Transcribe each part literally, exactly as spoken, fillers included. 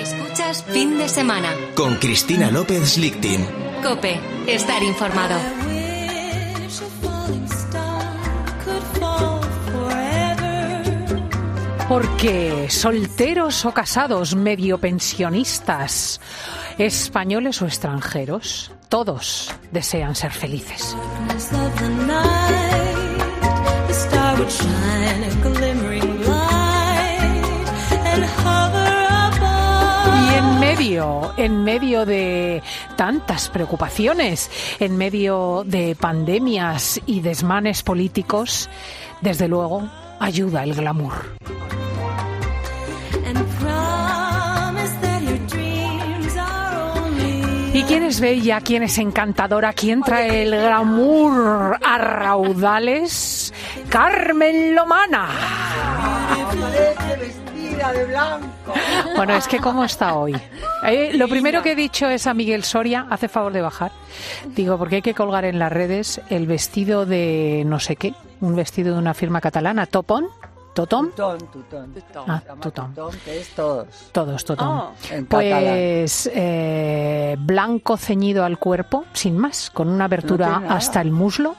Escuchas Fin de Semana con Cristina López Lichtin. COPE, estar informado. Porque solteros o casados, medio pensionistas, españoles o extranjeros, todos desean ser felices. Y en medio, en medio de tantas preocupaciones, en medio de pandemias y desmanes políticos, desde luego, ayuda el glamour. ¿Y quién es bella? ¿Quién es encantadora? ¿Quién trae el glamour a raudales? ¡Carmen Lomana! Vestida de blanco. Bueno, es que ¿cómo está hoy? Eh, lo primero que he dicho es a Miguel Soria, hace favor de bajar. Digo, porque hay que colgar en las redes el vestido de no sé qué, un vestido de una firma catalana, Topón. ¿Totón? Tutón, tutón. Ah, Se llama tutón. tutón, que es todos. Todos, Totón. Oh. En catalán. Pues eh, blanco ceñido al cuerpo, sin más, con una abertura No hasta el muslo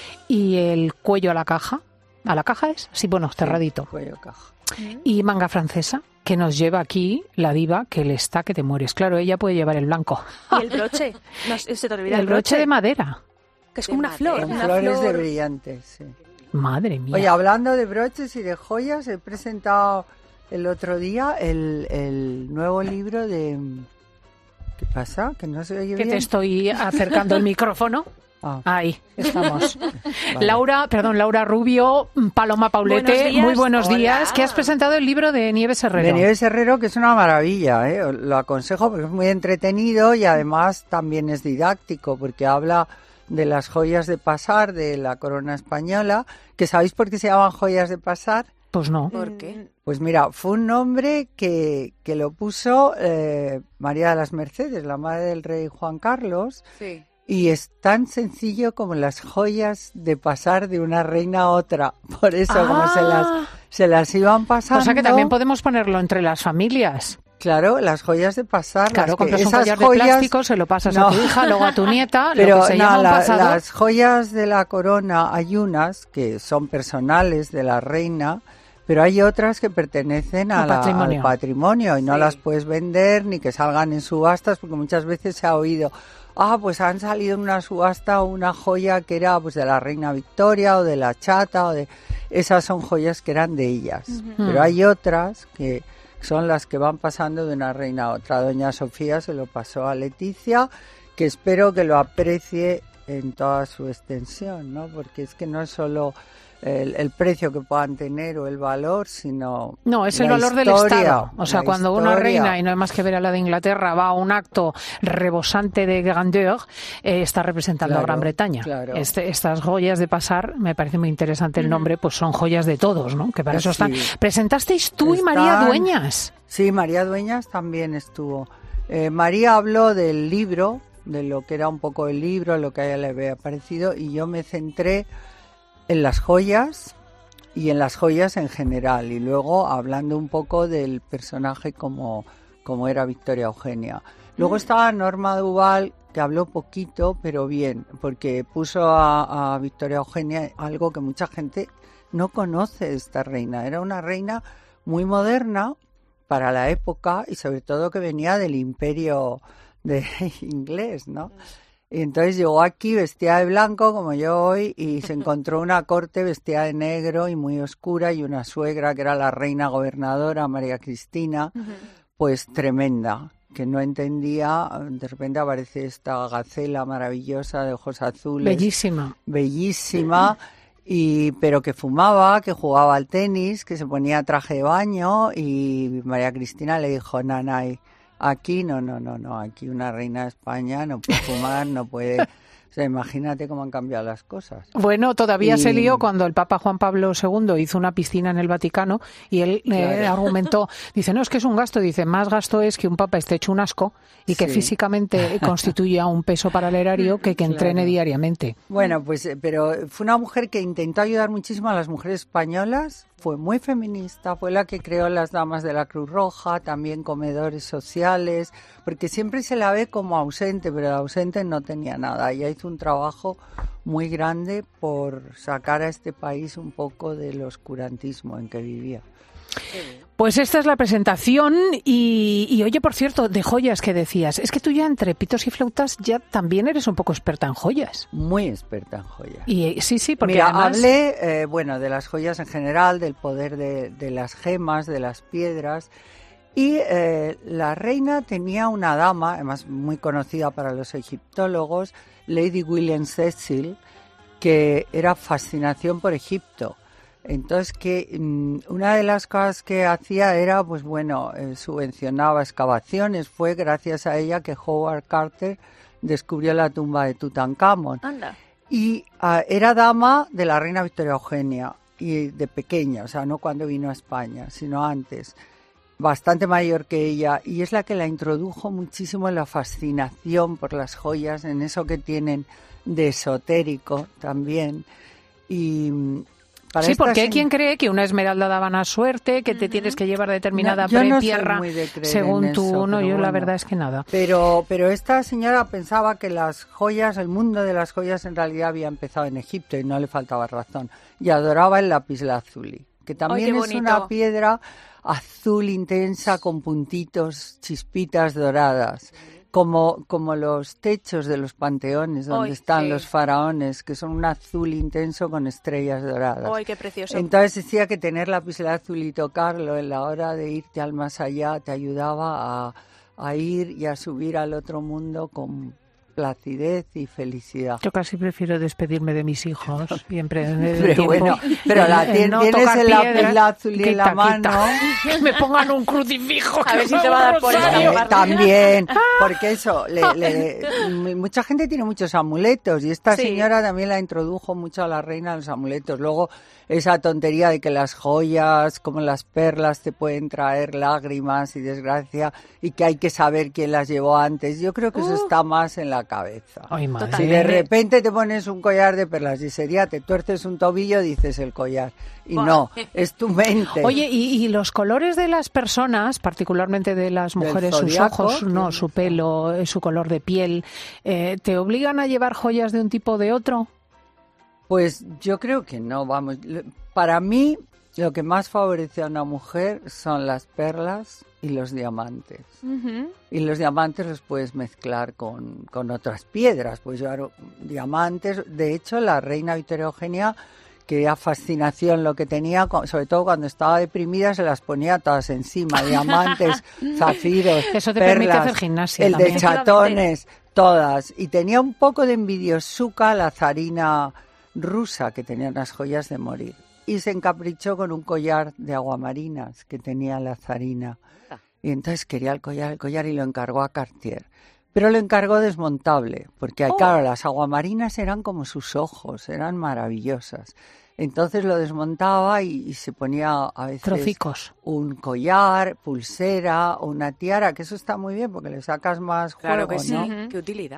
y el cuello a la caja. ¿A la caja es? Sí, bueno, cerradito. Sí, cuello caja. Y manga francesa, que nos lleva aquí la diva que le está que te mueres. Claro, ella puede llevar el blanco. ¿Y el broche? No, se te olvida el el broche de madera. Que es como una flor. Con una flores flor... de brillantes, sí. Madre mía. Oye, hablando de broches y de joyas, he presentado el otro día el, el nuevo libro de... ¿Qué pasa? ¿Que no se oye que bien? te estoy acercando el micrófono. Ah. Ahí estamos. Vale. Laura, perdón, Laura Rubio, Paloma Paulete, Buenos días. muy buenos Hola. días. Que has presentado el libro de Nieves Herrero. De Nieves Herrero, que es una maravilla, ¿eh? Lo aconsejo porque es muy entretenido y además también es didáctico porque habla de las joyas de pasar de la corona española, que ¿sabéis por qué se llaman joyas de pasar? Pues no. ¿Por qué? Pues mira, fue un nombre que, que lo puso eh, María de las Mercedes, la madre del rey Juan Carlos, Sí. y es tan sencillo como las joyas de pasar de una reina a otra. Por eso, Ah. como se las, se las iban pasando... O sea que también podemos ponerlo entre las familias. Claro, las joyas de pasar. Claro, las que, compras un esas collar joyas, de plástico, se lo pasas no. a tu hija, luego a tu nieta, Pero lo que se no, llama un la- pasador. las joyas de la corona hay unas que son personales de la reina, pero hay otras que pertenecen a Al la- patrimonio. al patrimonio y no Sí. las puedes vender ni que salgan en subastas porque muchas veces se ha oído, ah, pues han salido en una subasta una joya que era pues de la reina Victoria o de la chata o de... Esas son joyas que eran de ellas, pero hay otras que son las que van pasando de una reina a otra. Doña Sofía se lo pasó a Leticia, que espero que lo aprecie en toda su extensión, ¿no? Porque es que no es solo el, el precio que puedan tener o el valor, sino No, es el la valor del historia, Estado. O sea, la cuando una historia. reina, y no hay más que ver a la de Inglaterra, va a un acto rebosante de grandeur, eh, está representando Claro, a Gran Bretaña. claro. Este, estas joyas de pasar, me parece muy interesante el nombre, pues son joyas de todos, ¿no? Que para eso están. Sí. ¿Presentasteis tú y María Están- Dueñas? Sí, María Dueñas también estuvo. Eh, María habló del libro, de lo que era un poco el libro, lo que a ella le había parecido, y yo me centré en las joyas y en las joyas en general, y luego hablando un poco del personaje como, como era Victoria Eugenia. Luego estaba Norma Duval, que habló poquito, pero bien, porque puso a, a Victoria Eugenia algo que mucha gente no conoce de esta reina. Era una reina muy moderna para la época y sobre todo que venía del imperio de inglés, ¿no? Y entonces llegó aquí vestida de blanco como yo hoy y se encontró una corte vestida de negro y muy oscura y una suegra que era la reina gobernadora María Cristina, pues tremenda, que no entendía. De repente aparece esta gacela maravillosa de ojos azules, Bellísima. bellísima, y pero que fumaba, que jugaba al tenis, que se ponía traje de baño, y María Cristina le dijo, nanay, aquí no, no, no, no, aquí una reina de España no puede fumar, no puede... O sea, imagínate cómo han cambiado las cosas. Bueno, todavía Y- se lió cuando el Papa Juan Pablo segundo hizo una piscina en el Vaticano y él eh, Claro. argumentó, dice, no, es que es un gasto, dice, más gasto es que un Papa esté hecho un asco y que Sí. físicamente constituya un peso para el erario que que entrene Claro. diariamente. Bueno, pues, eh, pero fue una mujer que intentó ayudar muchísimo a las mujeres españolas, fue muy feminista, fue la que creó las Damas de la Cruz Roja, también comedores sociales, porque siempre se la ve como ausente, pero de ausente no tenía nada. Ella hizo un trabajo muy grande por sacar a este país un poco del oscurantismo en que vivía. Pues esta es la presentación y, y oye, por cierto, de joyas que decías, es que tú ya entre pitos y flautas ya también eres un poco experta en joyas. Muy experta en joyas. Y sí, sí, porque Mira, además... hablé, eh, bueno, de las joyas en general, del poder de, de las gemas, de las piedras, y eh, la reina tenía una dama, además muy conocida para los egiptólogos, Lady William Cecil, que era fascinación por Egipto. Entonces, que um, una de las cosas que hacía era, pues bueno, eh, subvencionaba excavaciones. Fue gracias a ella que Howard Carter descubrió la tumba de Tutankamón. Anda. Y uh, era dama de la reina Victoria Eugenia, y de pequeña, o sea, no cuando vino a España, sino antes. Bastante mayor que ella, y es la que la introdujo muchísimo en la fascinación por las joyas, en eso que tienen de esotérico también. Y... Para sí, porque hay sen... quien cree que una esmeralda daba una suerte, que te uh-huh. tienes que llevar determinada no, prepierra no según tú. Eso, No, yo bueno. la verdad es que nada. Pero, pero esta señora pensaba que las joyas, el mundo de las joyas en realidad había empezado en Egipto y no le faltaba razón. Y adoraba el lapislázuli, que también Ay, es una piedra azul intensa con puntitos, chispitas doradas. Como, como los techos de los panteones donde Ay, están sí. los faraones, que son un azul intenso con estrellas doradas. ¡Ay, qué precioso! Entonces decía que tener lapislázuli y tocarlo en la hora de irte al más allá te ayudaba a, a ir y a subir al otro mundo con placidez y felicidad. Yo casi prefiero despedirme de mis hijos y emprender Pero tiempo. bueno, pero la tien, no tienes el piedras, lapislázuli en quita, la mano. quita. Me pongan un crucifijo. A ver si te va a dar por eso. Eh, también, porque eso, le, le, mucha gente tiene muchos amuletos y esta sí. señora también la introdujo mucho a la reina los amuletos. Luego esa tontería de que las joyas, como las perlas, te pueden traer lágrimas y desgracia y que hay que saber quién las llevó antes. Yo creo que eso Uh. está más en la cabeza. Ay, madre. Si de repente te pones un collar de perlas y sería, te tuerces un tobillo, dices el collar. Y no, es tu mente. Oye, ¿y, y los colores de las personas, particularmente de las mujeres, sus zodiaco, ojos, no, su pelo, su color de piel, eh, ¿te obligan a llevar joyas de un tipo o de otro? Pues yo creo que no, vamos. Para mí, lo que más favorece a una mujer son las perlas y los diamantes. Uh-huh. Y los diamantes los puedes mezclar con, con otras piedras. Pues llevar diamantes. De hecho, la reina Victoria Eugenia, que era fascinación lo que tenía, sobre todo cuando estaba deprimida, se las ponía todas encima. Diamantes, zafiros, Eso te perlas, permite hacer gimnasia el también. de chatones, todas. Y tenía un poco de envidiosuca la zarina rusa, que tenía unas joyas de morir. Y se encaprichó con un collar de aguamarinas que tenía la zarina. Y entonces quería el collar, el collar y lo encargó a Cartier. Pero lo encargó desmontable, porque Oh. claro, las aguamarinas eran como sus ojos, eran maravillosas. Entonces lo desmontaba y, y se ponía a veces Trocicos. un collar, pulsera o una tiara, que eso está muy bien porque le sacas más juego, Claro que sí, ¿no? qué utilidad.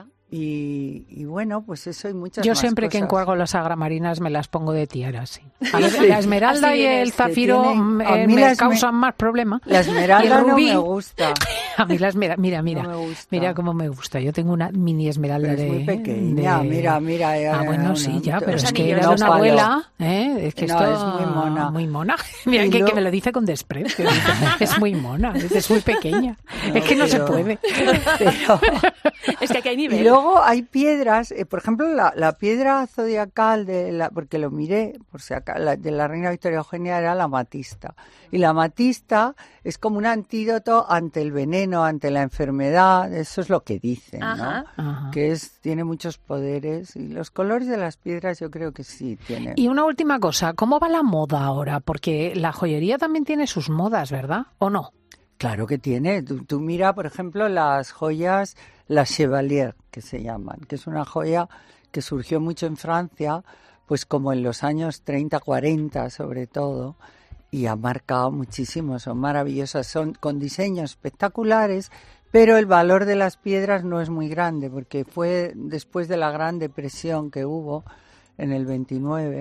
Y, y bueno, pues eso y muchas Yo más siempre que cosas. encuadro las aguamarinas me las pongo de tiara, sí. A Sí, ver, sí. la esmeralda Así y vienes, el que zafiro tienen- a eh, mí me la esme- causan más problema. La esmeralda Y el no rubí- me gusta. A mí la esmeralda, mira, mira, No me gusta. mira cómo me gusta. Yo tengo una mini esmeralda Pero es de... muy pequeña, de- mira, mira. eh, Ah, bueno, no, sí, no, ya, no, pero los es que anillos era no de una palo. abuela, ¿eh? Es que No, esto... es muy mona. Muy mona. Mira, Y que, lo- que me lo dice con desprecio. Dice, es muy mona, es muy pequeña. No, es que no se pero- puede. Pero- Es que aquí hay nivel. y luego hay piedras, eh, por ejemplo, la, la piedra zodiacal, de la, porque lo miré, por si acá, la, de la reina Victoria Eugenia era la amatista. Y la amatista es como un antídoto ante el veneno, ante la enfermedad, eso es lo que dicen, Ajá. ¿no? Ajá. Que es, tiene muchos poderes y los colores de las piedras yo creo que sí tienen. Y una última cosa, ¿cómo va la moda ahora? Porque la joyería también tiene sus modas, ¿verdad? ¿O no? Claro que tiene. Tú, tú mira, por ejemplo, las joyas, las Chevalier, que se llaman, que es una joya que surgió mucho en Francia, pues como en los años treinta, cuarenta sobre todo, y ha marcado muchísimo. Son maravillosas, son con diseños espectaculares, pero el valor de las piedras no es muy grande, porque fue después de la Gran Depresión que hubo en el veintinueve.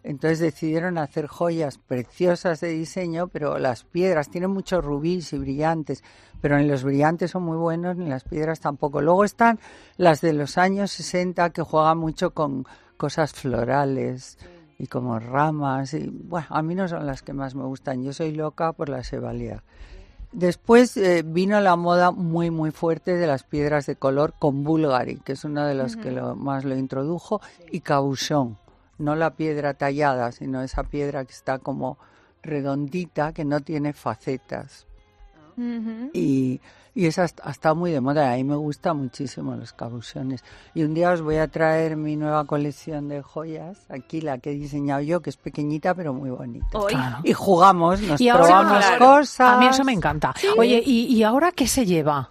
Entonces decidieron hacer joyas preciosas de diseño, pero las piedras tienen muchos rubíes y brillantes, pero ni los brillantes son muy buenos ni las piedras tampoco. Luego están las de los años sesenta que juegan mucho con cosas florales y como ramas. Y bueno, a mí no son las que más me gustan. Yo soy loca por la Chevalier. Después eh, vino la moda muy muy fuerte de las piedras de color con Bulgari, que es uno de los uh-huh. que lo, más lo introdujo, y cabochón. No la piedra tallada, sino esa piedra que está como redondita, que no tiene facetas. Uh-huh. Y, y esa ha estado muy de moda. A mí me gustan muchísimo los cabochones. Y un día os voy a traer mi nueva colección de joyas, aquí la que he diseñado yo, que es pequeñita pero muy bonita. Claro. Y jugamos, nos y ahora, probamos claro. cosas. A mí eso me encanta. ¿Sí? Oye, ¿y, ¿y ahora qué se lleva?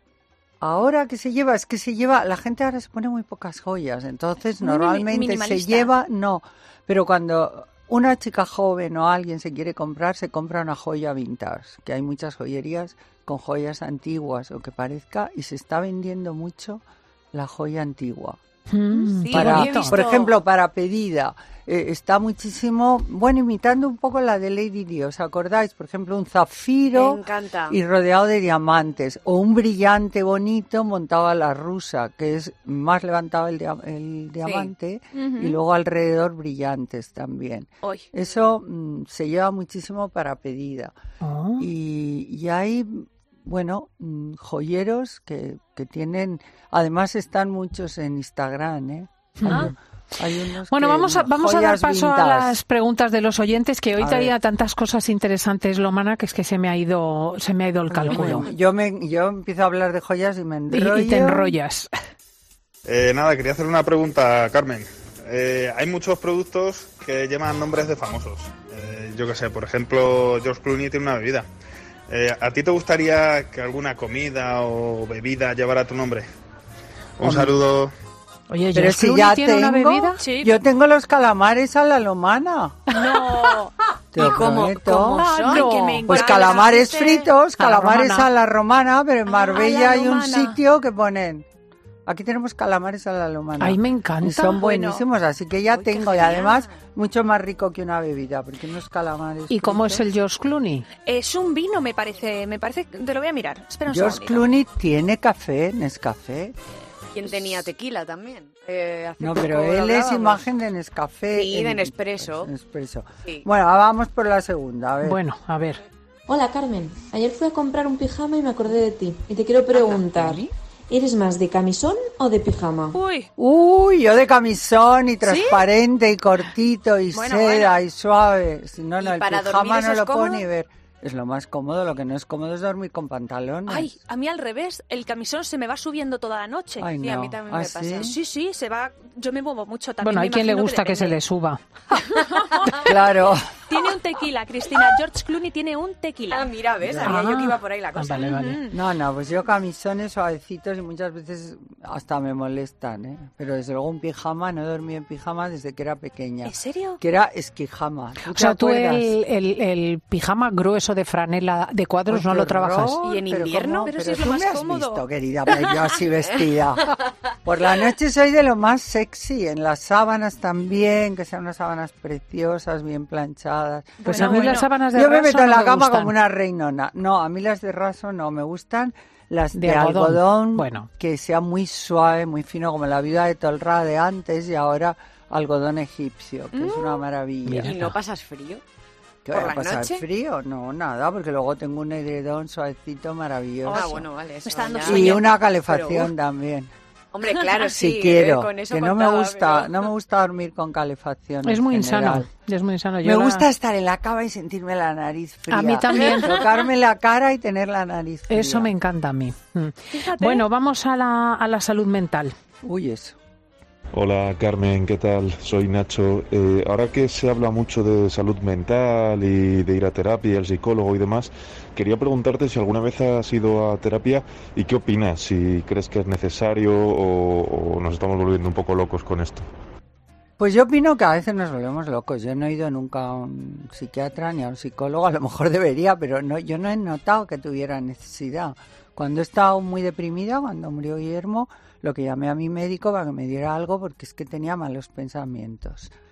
Ahora que se lleva, es que se lleva, la gente ahora se pone muy pocas joyas, entonces muy normalmente se lleva, no, pero cuando una chica joven o alguien se quiere comprar, se compra una joya vintage, que hay muchas joyerías con joyas antiguas o que parezca, y se está vendiendo mucho la joya antigua. Mm, sí, para, he visto. Por ejemplo, para pedida, eh, está muchísimo, bueno, imitando un poco la de Lady Di, ¿os acordáis? Por ejemplo, un zafiro Me encanta. y rodeado de diamantes, o un brillante bonito montado a la rusa, que es más levantado el, dia- el diamante, sí. uh-huh. y luego alrededor brillantes también. Hoy. Eso mm, se lleva muchísimo para pedida. Oh. Y, y hay... Bueno, joyeros que, que tienen, además están muchos en Instagram, ¿eh? Ah. Hay unos Bueno, que, vamos a, vamos a dar joyas paso vintage. a las preguntas de los oyentes, que hoy A traía ver. tantas cosas interesantes, Lomana, que es que se me ha ido, se me ha ido el cálculo. Bueno, yo me, yo empiezo a hablar de joyas y me Y, enrollo. y te enrollas. Eh, nada, quería hacer una pregunta, Carmen. Eh, hay muchos productos que llevan nombres de famosos. Eh, yo qué sé, por ejemplo, George Clooney tiene una bebida. Eh, ¿A ti te gustaría que alguna comida o bebida llevara tu nombre? Un Hombre. saludo. Oye, Pero ¿George si Clooney ya tiene tengo, una bebida? Sí. yo tengo los calamares a la lomana. No. Te lo ¿Y cómo, prometo. cómo Ah, son? no. Que me Pues encanta. calamares ¿Viste? fritos, A la calamares romana. a la romana, pero en Ah, Marbella a la hay un romana. sitio que ponen... Aquí tenemos calamares a la lomana. Ay, me Y encanta. son Bueno. buenísimos, así que ya Uy, qué tengo. Y genial. además, mucho más rico que una bebida, porque unos calamares ¿Y cómo es fritos. el George Clooney? Es un vino, me parece. Me parece. Te lo voy a mirar. Espera un George segundito. Clooney tiene café, Nescafé. ¿Quién tenía tequila también? Eh, hace No, poco pero lo él es hablábamos. imagen de Nescafé. Sí, de Nespresso. Nespresso. Sí. Bueno, vamos por la segunda. A ver. Bueno, a ver. Hola Carmen, ayer fui a comprar un pijama y me acordé de ti. Y te quiero preguntar, ¿eres más de camisón o de pijama? Uy. Uy, yo de camisón y transparente y cortito y Bueno, seda bueno. y suave. Si no, ¿Y no, el para pijama dormir eso no es lo puedo cómodo? ni ver. Es lo más cómodo, lo que no es cómodo es dormir con pantalones. Ay, a mí al revés, el camisón se me va subiendo toda la noche. Ay, Sí, a no. mí también ¿Ah, me sí? pasa. Sí, sí, se va. Yo me muevo mucho también. Bueno, me hay quien le imagino gusta que, se depende. le suba. Claro. Tiene un tequila, Cristina. George Clooney tiene un tequila. Ah, mira, ¿ves? Sabía yo que iba por ahí la Ah, cosa. vale, vale. No, no, pues yo camisones suavecitos y muchas veces hasta me molestan, ¿eh? Pero desde luego un pijama, no dormí en pijama desde que era pequeña. ¿En serio? Que era esquijama. ¿Tú O te sea, tú acuerdas? el, el, el pijama grueso de franela de cuadros Pues no qué lo trabajas. horror, ¿Y en pero invierno? ¿cómo? Pero si es tú lo más me has cómodo. visto, querida, pero yo así vestida. Por la noche soy de lo más sexy, en las sábanas también, que sean unas sábanas preciosas, bien planchadas. Pues Bueno, a mí bueno. las sábanas de Yo me raso meto en no la me cama gustan. como una reinona. No, a mí las de raso no, me gustan las de, De algodón. algodón, Bueno. que sea muy suave, muy fino, como la viuda de Tolra de antes y ahora algodón egipcio, que es una maravilla. Mira. ¿Y no pasas frío? ¿Qué por voy a la pasar noche? frío? No, nada, porque luego tengo un edredón suavecito maravilloso. Ah, bueno, vale. Eso está dando ya- sueño. Y Sueño. una calefacción Pero, también. Hombre, claro, sí. Si quiero, eh, con eso que no me contaba, gusta, pero- no me gusta dormir con calefacción. Es en muy general. insano. Es muy insano. Yo Me la- gusta estar en la cama y sentirme la nariz fría. A mí también. Tocarme la cara y tener la nariz fría. Eso me encanta a mí. Mm. Fíjate. Bueno, vamos a la, a la salud mental. Uy, eso. Hola Carmen, ¿qué tal? Soy Nacho. Eh, ahora que se habla mucho de salud mental y de ir a terapia, al psicólogo y demás, quería preguntarte si alguna vez has ido a terapia y qué opinas, si crees que es necesario o, o nos estamos volviendo un poco locos con esto. Pues yo opino que a veces nos volvemos locos. Yo no he ido nunca a un psiquiatra ni a un psicólogo, a lo mejor debería, pero no, yo no he notado que tuviera necesidad. Cuando he estado muy deprimida, cuando murió Guillermo, lo que llamé a mi médico para que me diera algo porque es que tenía malos pensamientos.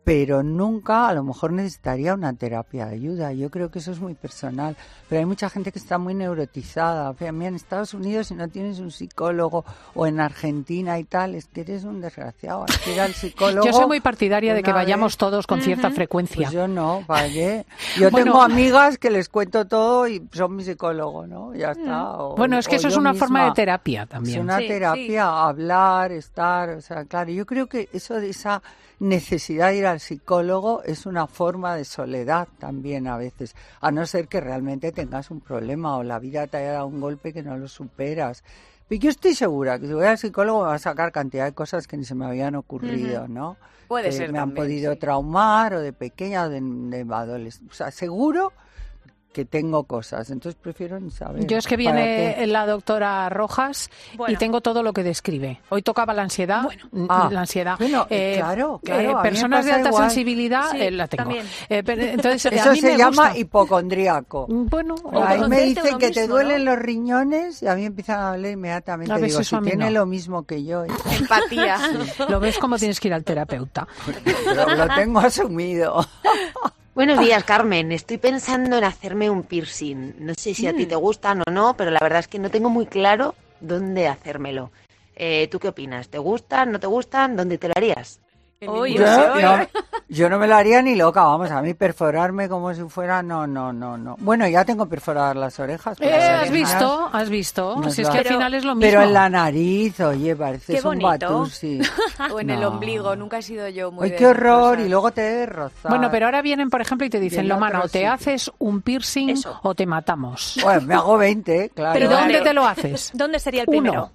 pero nunca a lo mejor necesitaría una terapia de ayuda. Yo creo que eso es muy personal, pero hay mucha gente que está muy neurotizada. A mí en Estados Unidos, si no tienes un psicólogo, o en Argentina y tal, es que eres un desgraciado. Hay que ir al psicólogo. Yo soy muy partidaria de que una vayamos vez. todos con cierta Ujú. frecuencia. Pues yo no, ¿para qué? Yo Bueno. tengo amigas que les cuento todo y son mi psicólogo, ¿no? Ya está. O- Bueno, es que o eso es yo una forma misma. de terapia Es también. una Sí, terapia, hablar, estar, o sea, claro, yo creo que eso de esa necesidad de ir al psicólogo es una forma de soledad también a veces, a no ser que realmente tengas un problema o la vida te haya dado un golpe que no lo superas. Pero yo estoy segura que si voy al psicólogo me va a sacar cantidad de cosas que ni se me habían ocurrido, Ujú. ¿no? Puede que ser me han también, podido sí. traumar o de pequeña o de, de adolescente. O sea, seguro que tengo cosas, entonces prefiero ni saber. Yo es que ¿Para viene qué? la doctora Rojas y Bueno. tengo todo lo que describe. Hoy tocaba la ansiedad, n- Ah, la ansiedad. bueno, claro, claro, a mí me personas de pasa alta igual. sensibilidad Sí, eh, la tengo. también. Eh, pero, entonces, a Eso mí se me llama gusta. hipocondríaco. Bueno, O Ahí me conocerte dicen uno que te mismo, duelen ¿no? los riñones y a mí empiezan a doler inmediatamente. A ver, Digo, eso si a mí tiene no. lo mismo que yo, hija. Empatía. lo ves como tienes que ir al terapeuta. Pero lo tengo asumido. Buenos días, Carmen. Estoy pensando en hacerme un piercing. No sé si a ti te gustan o no, pero la verdad es que no tengo muy claro dónde hacérmelo. Eh, ¿Tú qué opinas? ¿Te gustan? ¿No te gustan? ¿Dónde te lo harías? Uy, Yo, uy, uy. no, yo no me lo haría ni loca, vamos, a mí perforarme como si fuera, no, no, no, no. Bueno, ya tengo perforadas las orejas. pero Eh, las ¿Has orejas visto? ¿Has visto? nos Si es va- que al Pero- final es lo mismo. Pero en la nariz, oye, pareces Qué un bonito. Batusi. O en el No. ombligo, nunca he sido yo muy Ay, de qué esas horror, cosas. y luego te debe rozar. Bueno, pero ahora vienen, por ejemplo, y te dicen, Y en Lomana, otro o te sitio. haces un piercing Eso. o te matamos. Bueno, me hago veinte, claro. ¿Pero Pero dónde ¿dónde? te lo haces? ¿Dónde sería el Uno. primero?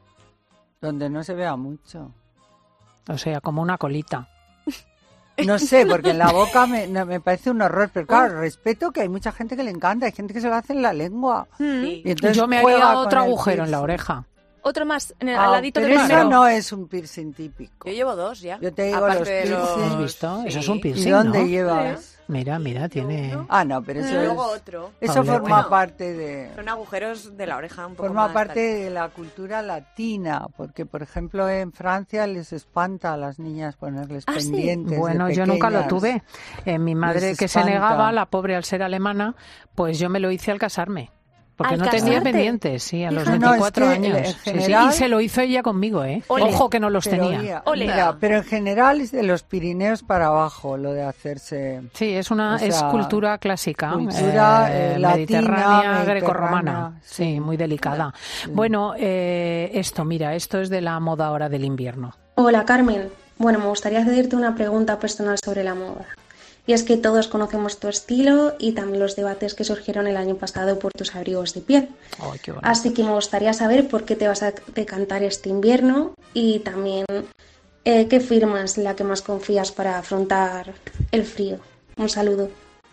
Donde no se vea mucho. O sea, como una colita. No sé, porque en la boca me, no, me parece un horror, pero claro, respeto que hay mucha gente que le encanta, hay gente que se lo hace en la lengua. Mm. Y entonces Yo me juega haría con otro el agujero en la piercing. oreja. Otro más, en el, Ah, al ladito pero del eso primero. no es un piercing típico. Yo llevo dos ya. Yo te digo Aparte los de piercing. ¿Has visto? Eso es un Sí. ¿Y piercing, dónde ¿no? llevas? Mira, mira, tiene... Ah, no, pero eso Y luego es, otro. eso Paula, forma bueno. parte de Son agujeros de la oreja un poco forma más parte tal. de la cultura latina, porque por ejemplo en Francia les espanta a las niñas ponerles Ah, sí. pendientes. de Bueno, yo nunca lo pequeñas. tuve. Eh, mi madre, Les que se espanta. negaba, la pobre al ser alemana, pues yo me lo hice al casarme. Porque ¿Al no tenía casarte? pendientes, sí, a los Hija. No, es veinticuatro que, años. en Sí, sí, general- y se lo hizo ella conmigo, ¿eh? Ole. Ojo que no los Pero, tenía. oye, Ole. mira, pero en general es de los Pirineos para abajo lo de hacerse Sí, es una O sea, es cultura clásica, cultura, eh, eh, latina, mediterránea, mediterránea, grecorromana, sí, sí. muy delicada. Bueno, eh, esto, mira, esto es de la moda ahora del invierno. Hola Carmen, bueno, me gustaría hacerte una pregunta personal sobre la moda. Y es que todos conocemos tu estilo y también los debates que surgieron el año pasado por tus abrigos de piel. Ay, qué bonito. Así que me gustaría saber por qué te vas a decantar este invierno y también eh, qué firma es la que más confías para afrontar el frío. Un saludo.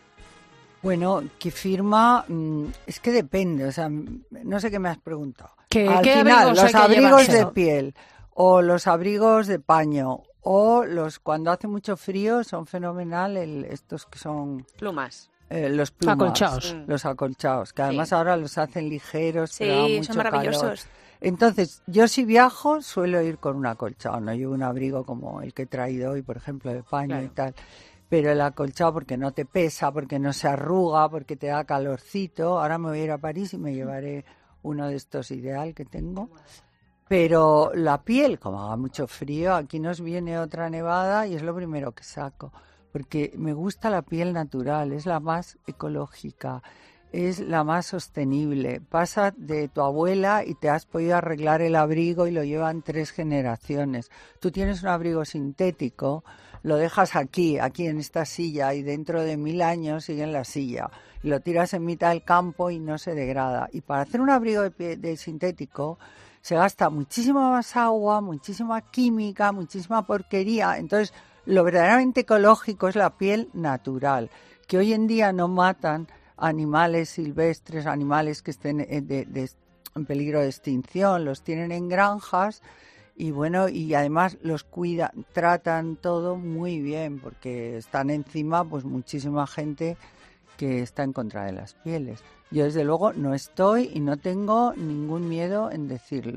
Bueno, ¿qué firma? Mm, Es que depende, o sea, mm, no sé qué me has preguntado. ¿Qué- Al qué final, abrigos hay los que abrigos de llevárselo? piel o los abrigos de paño o los cuando hace mucho frío son fenomenal el, estos que son Plumas. eh, los plumas, Acolchados. los acolchados, que además Sí. ahora los hacen ligeros, pero da Sí, mucho son calor. maravillosos. Entonces, yo si viajo suelo ir con un acolchado, no llevo un abrigo como el que he traído hoy, por ejemplo, de paño y tal. Pero el acolchado porque no te pesa, porque no se arruga, porque te da calorcito. Ahora me voy a ir a París y me llevaré uno de estos ideal que tengo. Pero la piel, como haga mucho frío, aquí nos viene otra nevada y es lo primero que saco. Porque me gusta la piel natural, es la más ecológica, es la más sostenible. Pasa de tu abuela y te has podido arreglar el abrigo y lo llevan tres generaciones. Tú tienes un abrigo sintético, lo dejas aquí, aquí en esta silla y dentro de mil años sigue en la silla. Y lo tiras en mitad del campo y no se degrada. Y para hacer un abrigo de, pie- de sintético se gasta muchísima más agua, muchísima química, muchísima porquería. Entonces, lo verdaderamente ecológico es la piel natural, que hoy en día no matan animales silvestres, animales que estén eh, de- de- en peligro de extinción, los tienen en granjas y bueno, y además los cuidan, tratan todo muy bien, porque están encima pues muchísima gente que está en contra de las pieles. Yo desde luego no estoy y no tengo ningún miedo en decirlo.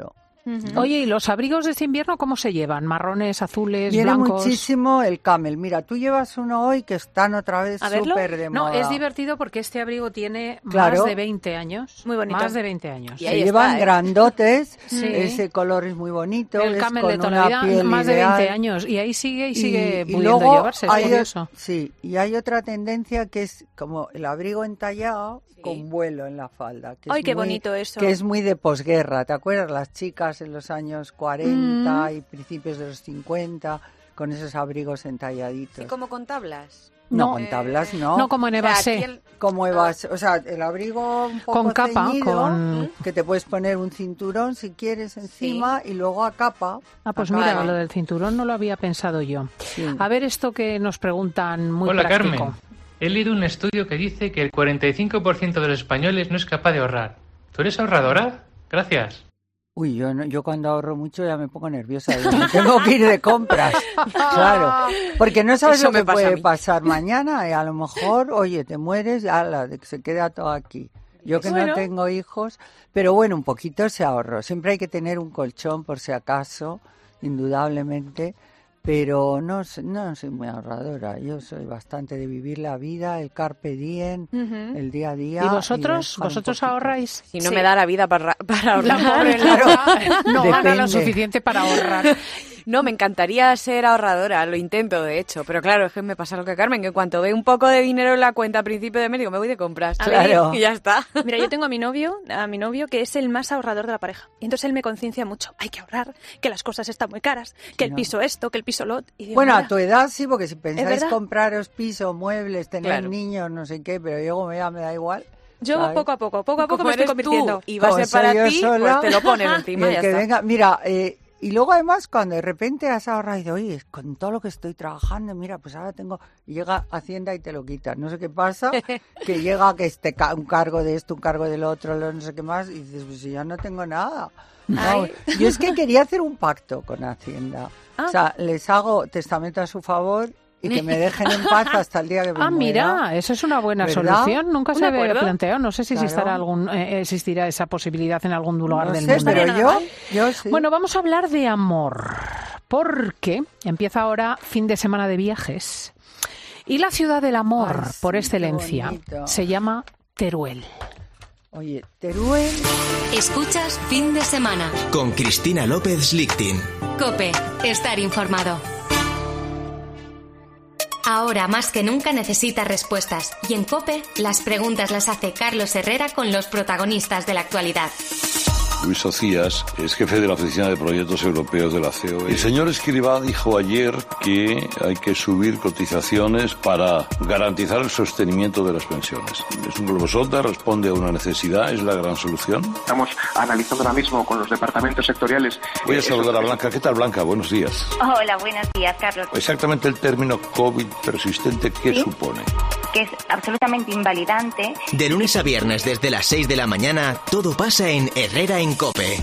Uh-huh. Oye, ¿y los abrigos de este invierno cómo se llevan? ¿Marrones, azules, Viene blancos? muchísimo el camel. Mira, tú llevas uno hoy que están otra vez súper de moda. No, es divertido porque este abrigo tiene claro. más de veinte años. Muy bonito. Más de veinte años. Y se llevan está, ¿eh? grandotes, sí. Ese color es muy bonito. El es camel con de toda una la vida, piel más ideal. de veinte años. Y ahí sigue y sigue y, pudiendo y luego llevarse, es hay, curioso. Sí, y hay otra tendencia que es como el abrigo entallado sí. con vuelo en la falda. Que ¡Ay, es qué muy, bonito eso! Que es muy de posguerra. ¿Te acuerdas? Las chicas en los años cuarenta Mm. y principios de los cincuenta con esos abrigos entalladitos. ¿Y como con tablas? No, No, con tablas no. No como en Evasé. el... Como Evasé, o sea, el abrigo un poco con capa, ceñido, con... que te puedes poner un cinturón si quieres encima sí. y luego a capa. Ah, pues a mira, capa. lo del cinturón no lo había pensado yo. Sí. A ver esto que nos preguntan muy Hola, práctico. Carmen. He leído un estudio que dice que el cuarenta y cinco por ciento de los españoles no es capaz de ahorrar. ¿Tú eres ahorradora? Gracias. Uy, yo no, yo cuando ahorro mucho ya me pongo nerviosa. Yo me tengo que ir de compras. Claro. Porque no sabes Eso lo que me pasa puede a mí. pasar mañana. Y a lo mejor, oye, te mueres y ala, de que se queda todo aquí. Yo que Bueno. no tengo hijos. Pero bueno, un poquito se ahorro. Siempre hay que tener un colchón por si acaso, indudablemente. Pero no, no soy muy ahorradora. Yo soy bastante de vivir la vida, el carpe diem, Ujú. el día a día. ¿Y vosotros? dejar un ¿Vosotros poquito. ahorráis? Si no Sí. me da la vida para, para ahorrar. La pobre Claro. Laura no gana Depende. lo suficiente para ahorrar. No, me encantaría ser ahorradora, lo intento de hecho, pero claro, es que me pasa lo que Carmen, que en cuanto veo un poco de dinero en la cuenta a principio de mes, digo, me voy de compras. A Claro. Y ya está. Mira, yo tengo a mi novio, a mi novio que es el más ahorrador de la pareja. Y entonces él me conciencia mucho. Hay que ahorrar, que las cosas están muy caras, que el no. piso esto, que el piso lo... Y digo, Bueno, mira, a tu edad sí, porque si pensáis verdad? compraros piso, muebles, tener Claro. niños, no sé qué, pero yo como ya me da igual. yo ¿sabes? poco a poco, poco a poco Como me estoy eres tú convirtiendo. y va a Como ser para soy yo ti, sola, pues te lo pones y encima y el ya que está. venga, mira, eh, y luego además cuando de repente has ahorrado y dices, oye, con todo lo que estoy trabajando, mira, pues ahora tengo, y llega Hacienda y te lo quita. No sé qué pasa, que llega que este ca- un cargo de esto, un cargo del otro, lo no sé qué más, y dices, pues si ya no tengo nada. No, yo es que quería hacer un pacto con Hacienda. Ah. O sea, les hago testamento a su favor y que me dejen en paz hasta el día que me Ah, muera. mira, eso es una buena ¿Verdad? solución. Nunca ¿Un se había acuerdo? planteado. No sé si Claro. existirá, algún, eh, existirá esa posibilidad en algún lugar No del sé, mundo. pero nada yo, mal. yo sí. Bueno, vamos a hablar de amor, porque empieza ahora fin de semana de viajes y la ciudad del amor Ay, por sí, excelencia qué bonito. se llama Teruel. Oye, Teruel, Escuchas Fin de Semana. Con Cristina López Lichtin. COPE. Estar informado. Ahora más que nunca necesitas respuestas. Y en COPE, las preguntas las hace Carlos Herrera con los protagonistas de la actualidad. Luis Ocías es jefe de la Oficina de Proyectos Europeos de la C O E. El señor Escrivá dijo ayer que hay que subir cotizaciones para garantizar el sostenimiento de las pensiones. Es un globo sonda, responde a una necesidad, es la gran solución. Estamos analizando ahora mismo con los departamentos sectoriales. Voy a saludar a Blanca. ¿Qué tal, Blanca? Buenos días. Hola, buenos días, Carlos. Exactamente el término COVID persistente, ¿qué ¿Sí? supone? Que es absolutamente invalidante. De lunes a viernes desde las seis de la mañana, todo pasa en Herrera en COPE.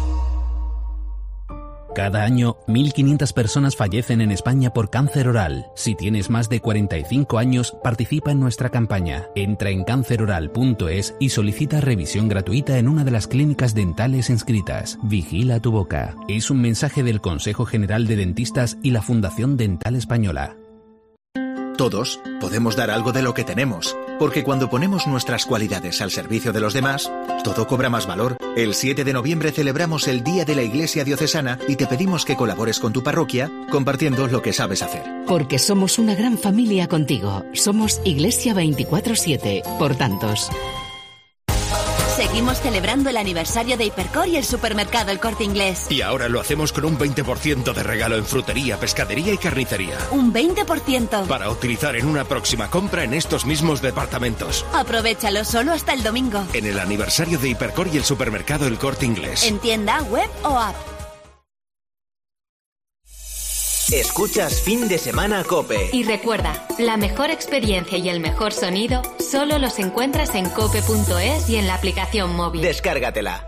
Cada año, mil quinientas personas fallecen en España por cáncer oral. Si tienes más de cuarenta y cinco años, participa en nuestra campaña. Entra en cáncer oral punto es y solicita revisión gratuita en una de las clínicas dentales inscritas. Vigila tu boca. Es un mensaje del Consejo General de Dentistas y la Fundación Dental Española. Todos podemos dar algo de lo que tenemos, porque cuando ponemos nuestras cualidades al servicio de los demás, todo cobra más valor. El siete de noviembre celebramos el Día de la Iglesia Diocesana y te pedimos que colabores con tu parroquia compartiendo lo que sabes hacer. Porque somos una gran familia contigo. Somos Iglesia veinticuatro siete, por tantos. Seguimos celebrando el aniversario de Hipercor y el supermercado El Corte Inglés. Y ahora lo hacemos con un veinte por ciento de regalo en frutería, pescadería y carnicería. Un veinte por ciento. Para utilizar en una próxima compra en estos mismos departamentos. Aprovéchalo solo hasta el domingo. En el aniversario de Hipercor y el supermercado El Corte Inglés. En tienda, web o app. Escuchas Fin de Semana COPE. Y recuerda, la mejor experiencia y el mejor sonido solo los encuentras en cope punto es y en la aplicación móvil. Descárgatela.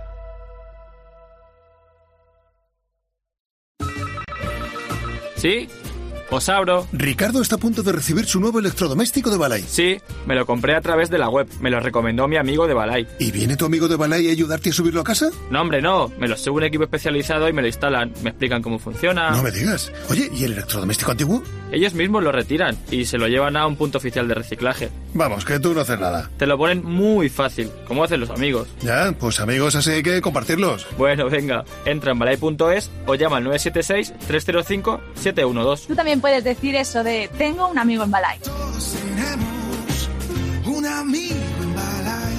¿Sí? Os abro. Ricardo está a punto de recibir su nuevo electrodoméstico de Balay. Sí, me lo compré a través de la web. Me lo recomendó mi amigo de Balay. ¿Y viene tu amigo de Balay a ayudarte a subirlo a casa? No, hombre, no. Me lo sube un equipo especializado y me lo instalan. Me explican cómo funciona. No me digas. Oye, ¿y el electrodoméstico antiguo? Ellos mismos lo retiran y se lo llevan a un punto oficial de reciclaje. Vamos, que tú no haces nada. Te lo ponen muy fácil, como hacen los amigos. Ya, pues amigos, así hay que compartirlos. Bueno, venga. Entra en balay punto es o llama al nueve siete seis, tres cero cinco, siete uno dos. Tú también puedes decir eso de tengo un amigo en Balay. Todos tenemos un amigo en Balay.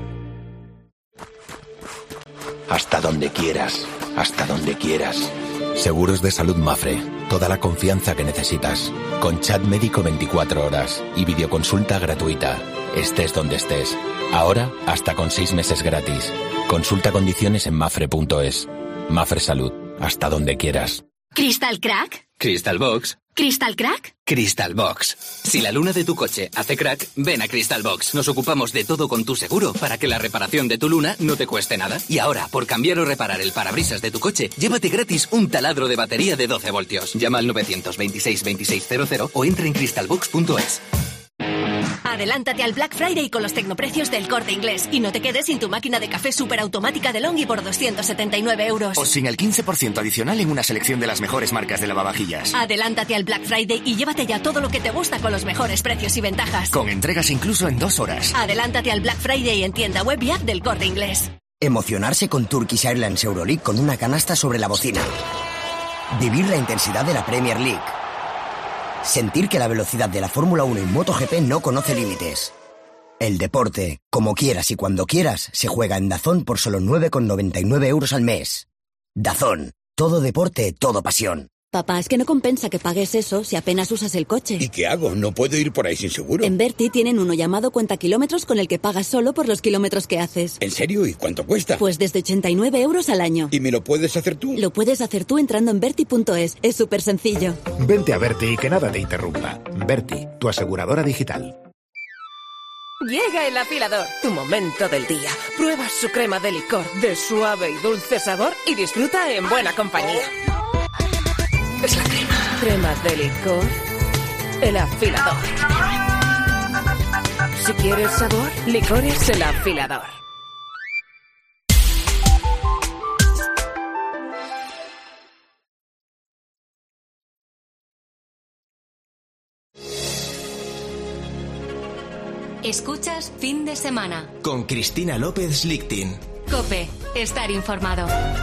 Hasta donde quieras, hasta donde quieras. Seguros de Salud Mafre. Toda la confianza que necesitas. Con chat médico veinticuatro horas y videoconsulta gratuita. Estés donde estés. Ahora, hasta con seis meses gratis. Consulta condiciones en mafre punto es. Mafre Salud. Hasta donde quieras. ¿Crystal Crack? Crystal Box. ¿Crystal Crack? Crystal Box. Si la luna de tu coche hace crack, ven a Crystal Box. Nos ocupamos de todo con tu seguro para que la reparación de tu luna no te cueste nada. Y ahora, por cambiar o reparar el parabrisas de tu coche, llévate gratis un taladro de batería de doce voltios. Llama al nueve dos seis, veintiséis cero cero o entra en crystal box punto es. Adelántate al Black Friday con los tecnoprecios del Corte Inglés y no te quedes sin tu máquina de café superautomática de Longhi por doscientos setenta y nueve euros. O sin el quince por ciento adicional en una selección de las mejores marcas de lavavajillas. Adelántate al Black Friday y llévate ya todo lo que te gusta con los mejores precios y ventajas. Con entregas incluso en dos horas. Adelántate al Black Friday en tienda web y app del Corte Inglés. Emocionarse con Turkish Airlines Euroleague con una canasta sobre la bocina. Vivir la intensidad de la Premier League. Sentir que la velocidad de la Fórmula uno y MotoGP no conoce límites. El deporte, como quieras y cuando quieras, se juega en DAZN por solo nueve con noventa y nueve euros al mes. DAZN, todo deporte, todo pasión. Papá, es que no compensa que pagues eso si apenas usas el coche. ¿Y qué hago? No puedo ir por ahí sin seguro. En Berti tienen uno llamado Cuenta Kilómetros con el que pagas solo por los kilómetros que haces. ¿En serio? ¿Y cuánto cuesta? Pues desde ochenta y nueve euros al año. ¿Y me lo puedes hacer tú? Lo puedes hacer tú entrando en berti punto es. Es súper sencillo. Vente a Berti y que nada te interrumpa. Berti, tu aseguradora digital. Llega el afilador, tu momento del día. Prueba su crema de licor de suave y dulce sabor y disfruta en buena compañía. Es la crema. Crema de licor. El afilador. Si quieres sabor, licores el afilador. Escuchas Fin de Semana. Con Cristina López Lichtin. COPE. Estar informado.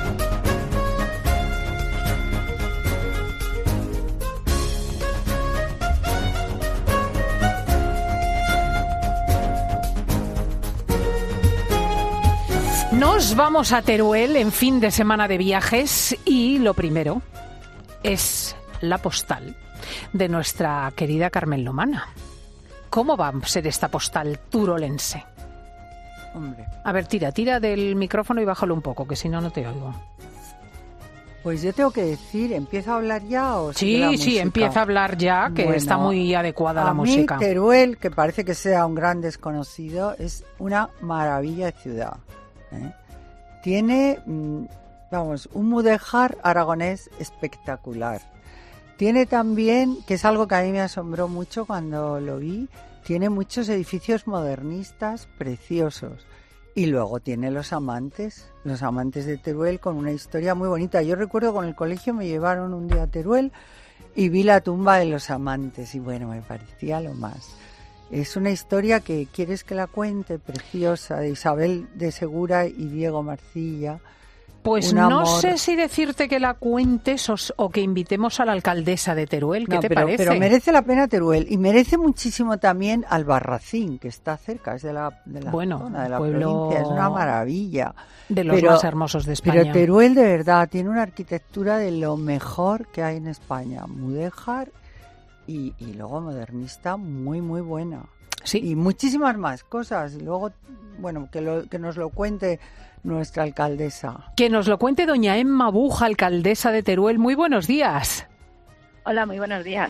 Nos vamos a Teruel en fin de semana de viajes y lo primero es la postal de nuestra querida Carmen Lomana. ¿Cómo va a ser esta postal turolense? Hombre. A ver, tira, tira del micrófono y bájalo un poco, que si no, no te oigo. Pues yo tengo que decir, ¿empiezo a hablar ya o sí, la sí, música? empieza a hablar ya, que bueno, está muy adecuada la a mí, música. Teruel, que parece que sea un gran desconocido, es una maravilla de ciudad. ¿eh? Tiene, vamos, un mudéjar aragonés espectacular. Tiene también, que es algo que a mí me asombró mucho cuando lo vi, tiene muchos edificios modernistas preciosos. Y luego tiene los amantes, los amantes de Teruel con una historia muy bonita. Yo recuerdo con el colegio me llevaron un día a Teruel y vi la tumba de los amantes y bueno, me parecía lo más. Es una historia que quieres que la cuente, preciosa, de Isabel de Segura y Diego Marcilla. Pues un no amor. sé si decirte que la cuentes o, o que invitemos a la alcaldesa de Teruel. ¿Qué No, te pero, parece? Pero merece la pena Teruel y merece muchísimo también Albarracín, que está cerca, es de la, de la bueno, zona, de la pueblo provincia, es una maravilla. De los pero, más hermosos de España. Pero Teruel de verdad tiene una arquitectura de lo mejor que hay en España, mudéjar y, y luego modernista muy muy buena. Sí. Y muchísimas más cosas. Y luego, bueno, que, lo, que nos lo cuente nuestra alcaldesa. Que nos lo cuente doña Emma Buja, alcaldesa de Teruel. Muy buenos días. Hola, muy buenos días.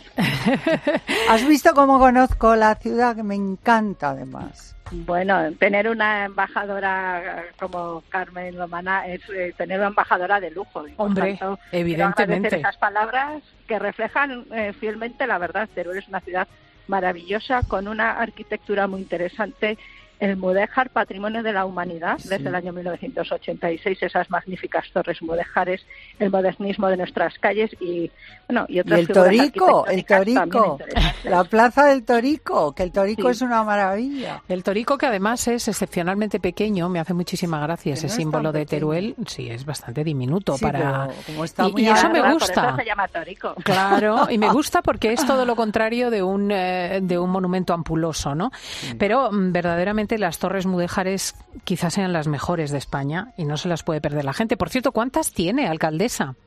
¿Has visto cómo conozco la ciudad? Que me encanta, además. Bueno, tener una embajadora como Carmen Lomana es eh, tener una embajadora de lujo. Y Hombre, por tanto, evidentemente. Esas palabras que reflejan eh, fielmente la verdad. Teruel es una ciudad maravillosa, con una arquitectura muy interesante. El Mudéjar, Patrimonio de la Humanidad, sí. Desde el año mil novecientos ochenta y seis, esas magníficas torres mudéjares, el modernismo de nuestras calles y, bueno, y otras y el Torico, el Torico, la Plaza del Torico, que el Torico sí. es una maravilla. El Torico, que además es excepcionalmente pequeño, me hace muchísima gracia ese no símbolo de Teruel, sí, es bastante diminuto sí, para... Como está y, y eso me gusta. Por eso se llama Torico. Claro, y me gusta porque es todo lo contrario de un, eh, de un monumento ampuloso, ¿no? Sí. Pero verdaderamente las torres mudéjares quizás sean las mejores de España y no se las puede perder la gente. Por cierto, ¿cuántas tiene, alcaldesa?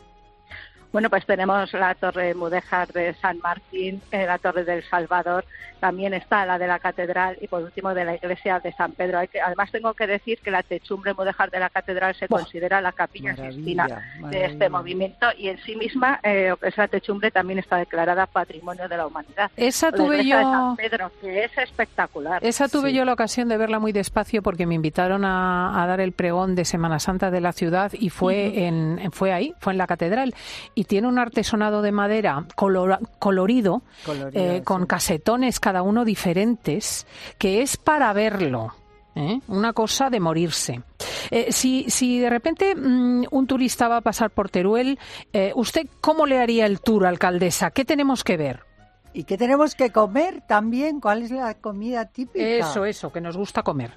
Bueno, pues tenemos la Torre Mudéjar de San Martín, eh, la Torre del Salvador, también está la de la Catedral y por último de la Iglesia de San Pedro. Hay que, además tengo que decir que la techumbre mudéjar de la Catedral se oh, considera la capilla sistina de este movimiento y en sí misma eh, esa techumbre también está declarada Patrimonio de la Humanidad. Esa tuve la yo... de San Pedro, que es espectacular. Esa tuve sí. yo la ocasión de verla muy despacio porque me invitaron a, a dar el pregón de Semana Santa de la ciudad y fue, uh-huh. en, fue ahí, fue en la Catedral. Y tiene un artesonado de madera color, colorido, colorido eh, con sí. casetones cada uno diferentes, que es para verlo. ¿Eh? Una cosa de morirse. Eh, si, si de repente mmm, un turista va a pasar por Teruel, eh, ¿usted cómo le haría el tour, alcaldesa? ¿Qué tenemos que ver? ¿Y qué tenemos que comer también? ¿Cuál es la comida típica? Eso, eso, que nos gusta comer.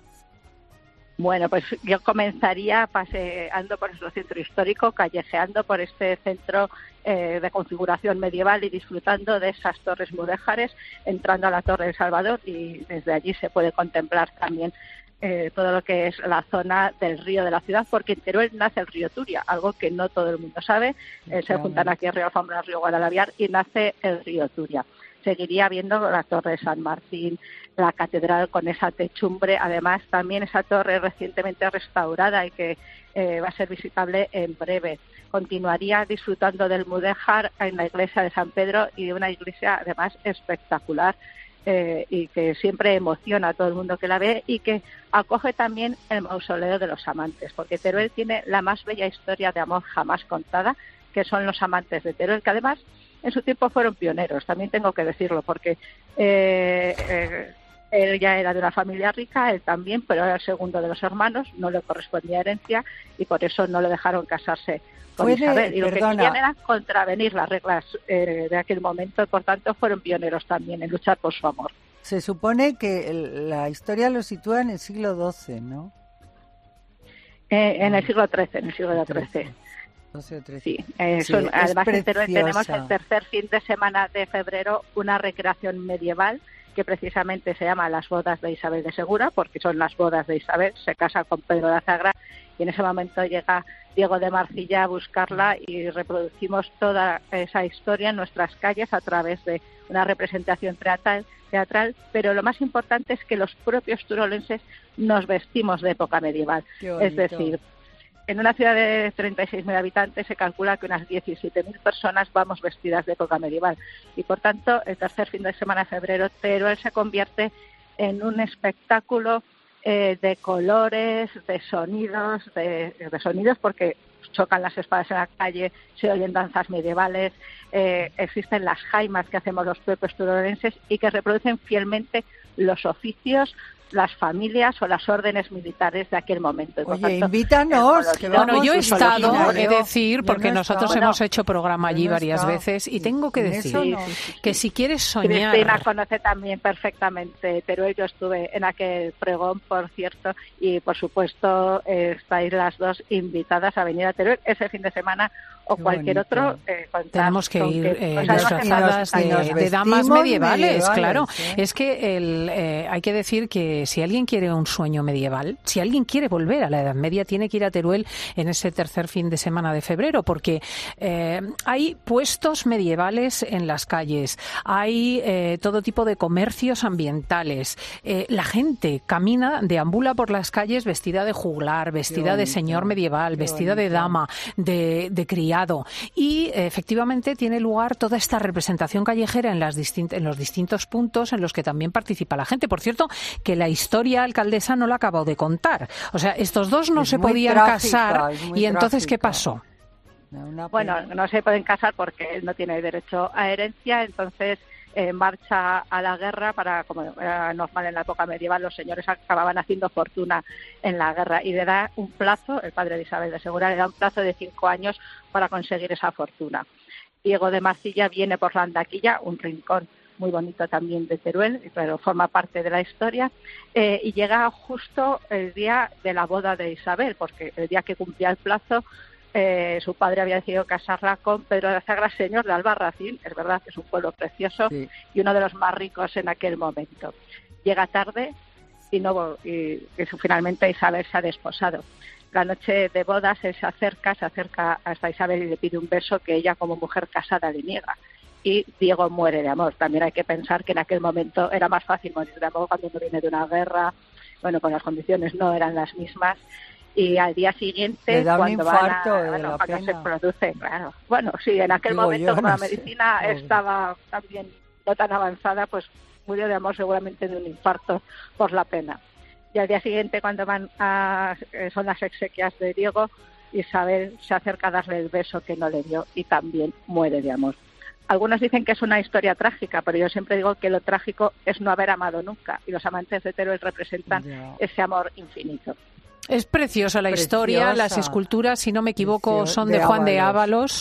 Bueno, pues yo comenzaría paseando por nuestro centro histórico, callejeando por este centro eh, de configuración medieval y disfrutando de esas torres mudéjares, entrando a la Torre del Salvador y desde allí se puede contemplar también eh, todo lo que es la zona del río de la ciudad, porque en Teruel nace el río Turia, algo que no todo el mundo sabe. Eh, se juntan aquí el río Alfombra, el río Guadalaviar y nace el río Turia. Seguiría viendo la Torre de San Martín, la catedral con esa techumbre, además también esa torre recientemente restaurada y que eh, va a ser visitable en breve. Continuaría disfrutando del mudéjar en la iglesia de San Pedro y de una iglesia además espectacular eh, y que siempre emociona a todo el mundo que la ve y que acoge también el mausoleo de los amantes, porque Teruel tiene la más bella historia de amor jamás contada, que son los amantes de Teruel, que además en su tiempo fueron pioneros, también tengo que decirlo, porque eh, eh, él ya era de una familia rica, él también, pero era el segundo de los hermanos, no le correspondía herencia y por eso no le dejaron casarse con Puede, Isabel. Y lo perdona. que querían era contravenir las reglas eh, de aquel momento y por tanto fueron pioneros también en luchar por su amor. Se supone que el, la historia lo sitúa en el siglo doce, ¿no? Eh, en el siglo trece, en el siglo trece. Sí, eh, sí, son, además en Teruel preciosa. tenemos el tercer fin de semana de febrero una recreación medieval que precisamente se llama Las bodas de Isabel de Segura, porque son las bodas de Isabel, se casa con Pedro de Azagra y en ese momento llega Diego de Marcilla a buscarla y reproducimos toda esa historia en nuestras calles a través de una representación teatral, teatral pero lo más importante es que los propios turolenses nos vestimos de época medieval, es decir, en una ciudad de treinta y seis mil habitantes se calcula que unas diecisiete mil personas vamos vestidas de época medieval y por tanto el tercer fin de semana de febrero Teruel se convierte en un espectáculo eh, de colores, de sonidos, de, de sonidos porque chocan las espadas en la calle, se oyen danzas medievales, eh, existen las jaimas que hacemos los propios turolenses y que reproducen fielmente los oficios, las familias o las órdenes militares de aquel momento. Oye, tanto, invítanos. Que vamos, bueno, yo he estado, he de decir, porque no nosotros estado. hemos bueno, hecho programa allí no varias estado. veces y tengo que decir sí, sí, sí, que si quieres soñar... Cristina conoce también perfectamente Teruel, yo estuve en aquel pregón, por cierto, y por supuesto eh, estáis las dos invitadas a venir a Teruel ese fin de semana o Qué cualquier bonito. otro. Eh, Tenemos que ir que, eh, o sea, disfrazadas nos, de, nos de damas medievales, medievales, claro. ¿eh? Es que el, eh, hay que decir que que si alguien quiere un sueño medieval, si alguien quiere volver a la Edad Media, tiene que ir a Teruel en ese tercer fin de semana de febrero, porque eh, hay puestos medievales en las calles, hay eh, todo tipo de comercios ambientales, eh, la gente camina, deambula por las calles vestida de juglar, vestida de señor medieval, vestida de dama, de, de criado, y eh, efectivamente tiene lugar toda esta representación callejera en, las distint- en los distintos puntos en los que también participa la gente. Por cierto, que la historia alcaldesa no la acabo de contar. O sea, estos dos no es se podían trágica, casar y entonces trágica. ¿qué pasó? Bueno, no se pueden casar porque él no tiene derecho a herencia, entonces eh, marcha a la guerra para, como era normal en la época medieval, los señores acababan haciendo fortuna en la guerra y le da un plazo, el padre de Isabel de Segura le da un plazo de cinco años para conseguir esa fortuna. Diego de Marcilla viene por la Andaquilla, un rincón muy bonito también de Teruel, pero forma parte de la historia, eh, y llega justo el día de la boda de Isabel, porque el día que cumplía el plazo, eh, su padre había decidido casarla con Pedro de la Sagra, señor de Albarracín, es verdad que es un pueblo precioso, sí, y uno de los más ricos en aquel momento. Llega tarde y, no, y, y finalmente Isabel se ha desposado. La noche de bodas él se acerca, se acerca hasta Isabel y le pide un beso que ella como mujer casada le niega. Y Diego muere de amor. También hay que pensar que en aquel momento era más fácil morir de amor cuando uno viene de una guerra, bueno, con las condiciones no eran las mismas. Y al día siguiente, cuando, van a, bueno, cuando se produce, claro, bueno, sí, en aquel Digo, momento, como no la sé. medicina estaba también no tan avanzada, pues murió de amor seguramente de un infarto por la pena. Y al día siguiente, cuando van a, son las exequias de Diego, Isabel se acerca a darle el beso que no le dio y también muere de amor. Algunos dicen que es una historia trágica, pero yo siempre digo que lo trágico es no haber amado nunca, y los amantes de Teruel representan yeah. ese amor infinito. Es preciosa la Preciosa. historia, las esculturas, si no me equivoco, son de, de Juan de Ábalos,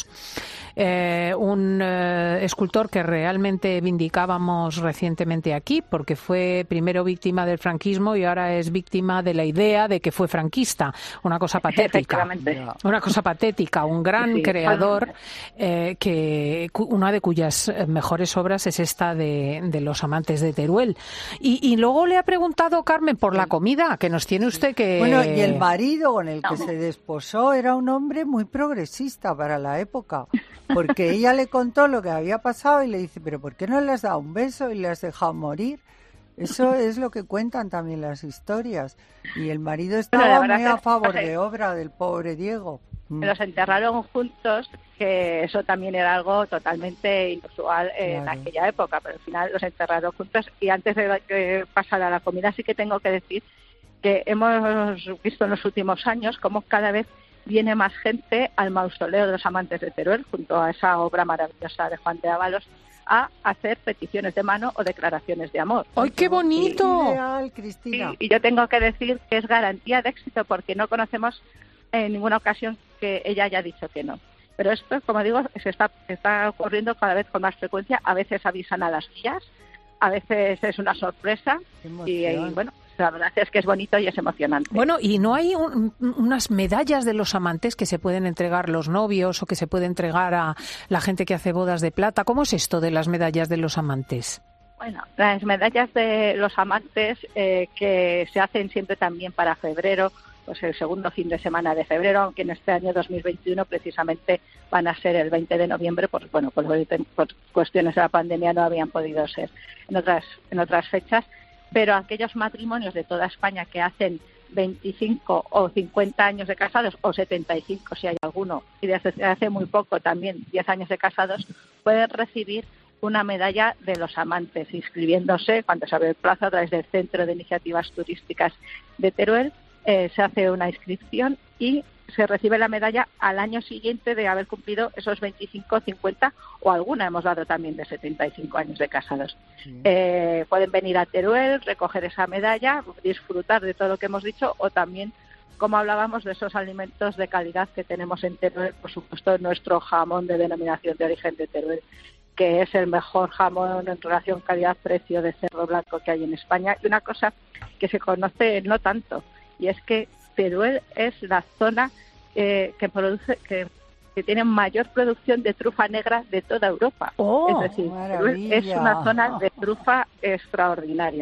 eh, un eh, escultor que realmente vindicábamos recientemente aquí, porque fue primero víctima del franquismo y ahora es víctima de la idea de que fue franquista. Una cosa patética. Una cosa patética. Un gran sí, creador, eh, que una de cuyas mejores obras es esta de, de Los amantes de Teruel. Y, y luego le ha preguntado Carmen por la comida, que nos tiene usted que... Bueno, y el marido con el que se desposó era un hombre muy progresista para la época, porque ella le contó lo que había pasado y le dice, pero ¿por qué no le has dado un beso y le has dejado morir? Eso es lo que cuentan también las historias. Y el marido estaba muy a favor de obra del pobre Diego. Los enterraron juntos, que eso también era algo totalmente inusual en claro. aquella época, pero al final los enterraron juntos. Y antes de que pasara la comida, sí que tengo que decir que hemos visto en los últimos años cómo cada vez viene más gente al mausoleo de los amantes de Teruel, junto a esa obra maravillosa de Juan de Ábalos, a hacer peticiones de mano o declaraciones de amor. ¡Ay, qué bonito! Ideal, Cristina. Y, y yo tengo que decir que es garantía de éxito, porque no conocemos en ninguna ocasión que ella haya dicho que no. Pero esto, como digo, se está, está ocurriendo cada vez con más frecuencia. A veces avisan a las guías, a veces es una sorpresa y, y bueno, la verdad es que es bonito y es emocionante. Bueno, ¿y no hay un, unas medallas de los amantes que se pueden entregar los novios o que se puede entregar a la gente que hace bodas de plata? ¿Cómo es esto de las medallas de los amantes? Bueno, las medallas de los amantes eh, que se hacen siempre también para febrero, pues el segundo fin de semana de febrero, aunque en este año dos mil veintiuno precisamente van a ser el veinte de noviembre, pues bueno, por, por cuestiones de la pandemia no habían podido ser en otras en otras fechas. Pero aquellos matrimonios de toda España que hacen veinticinco o cincuenta años de casados, o setenta y cinco si hay alguno, y desde hace muy poco también diez años de casados, pueden recibir una medalla de los amantes, inscribiéndose cuando se abre el plazo a través del Centro de Iniciativas Turísticas de Teruel. Eh, se hace una inscripción y se recibe la medalla al año siguiente de haber cumplido esos veinticinco, cincuenta o alguna hemos dado también de setenta y cinco años de casados. Sí. Eh, pueden venir a Teruel, recoger esa medalla, disfrutar de todo lo que hemos dicho, o también, como hablábamos, de esos alimentos de calidad que tenemos en Teruel, por supuesto nuestro jamón de denominación de origen de Teruel, que es el mejor jamón en relación calidad-precio de cerdo blanco que hay en España. Y una cosa que se conoce no tanto, y es que Teruel es la zona eh, que produce que, que tiene mayor producción de trufa negra de toda Europa. Oh, es decir, Teruel es una zona de trufa extraordinaria.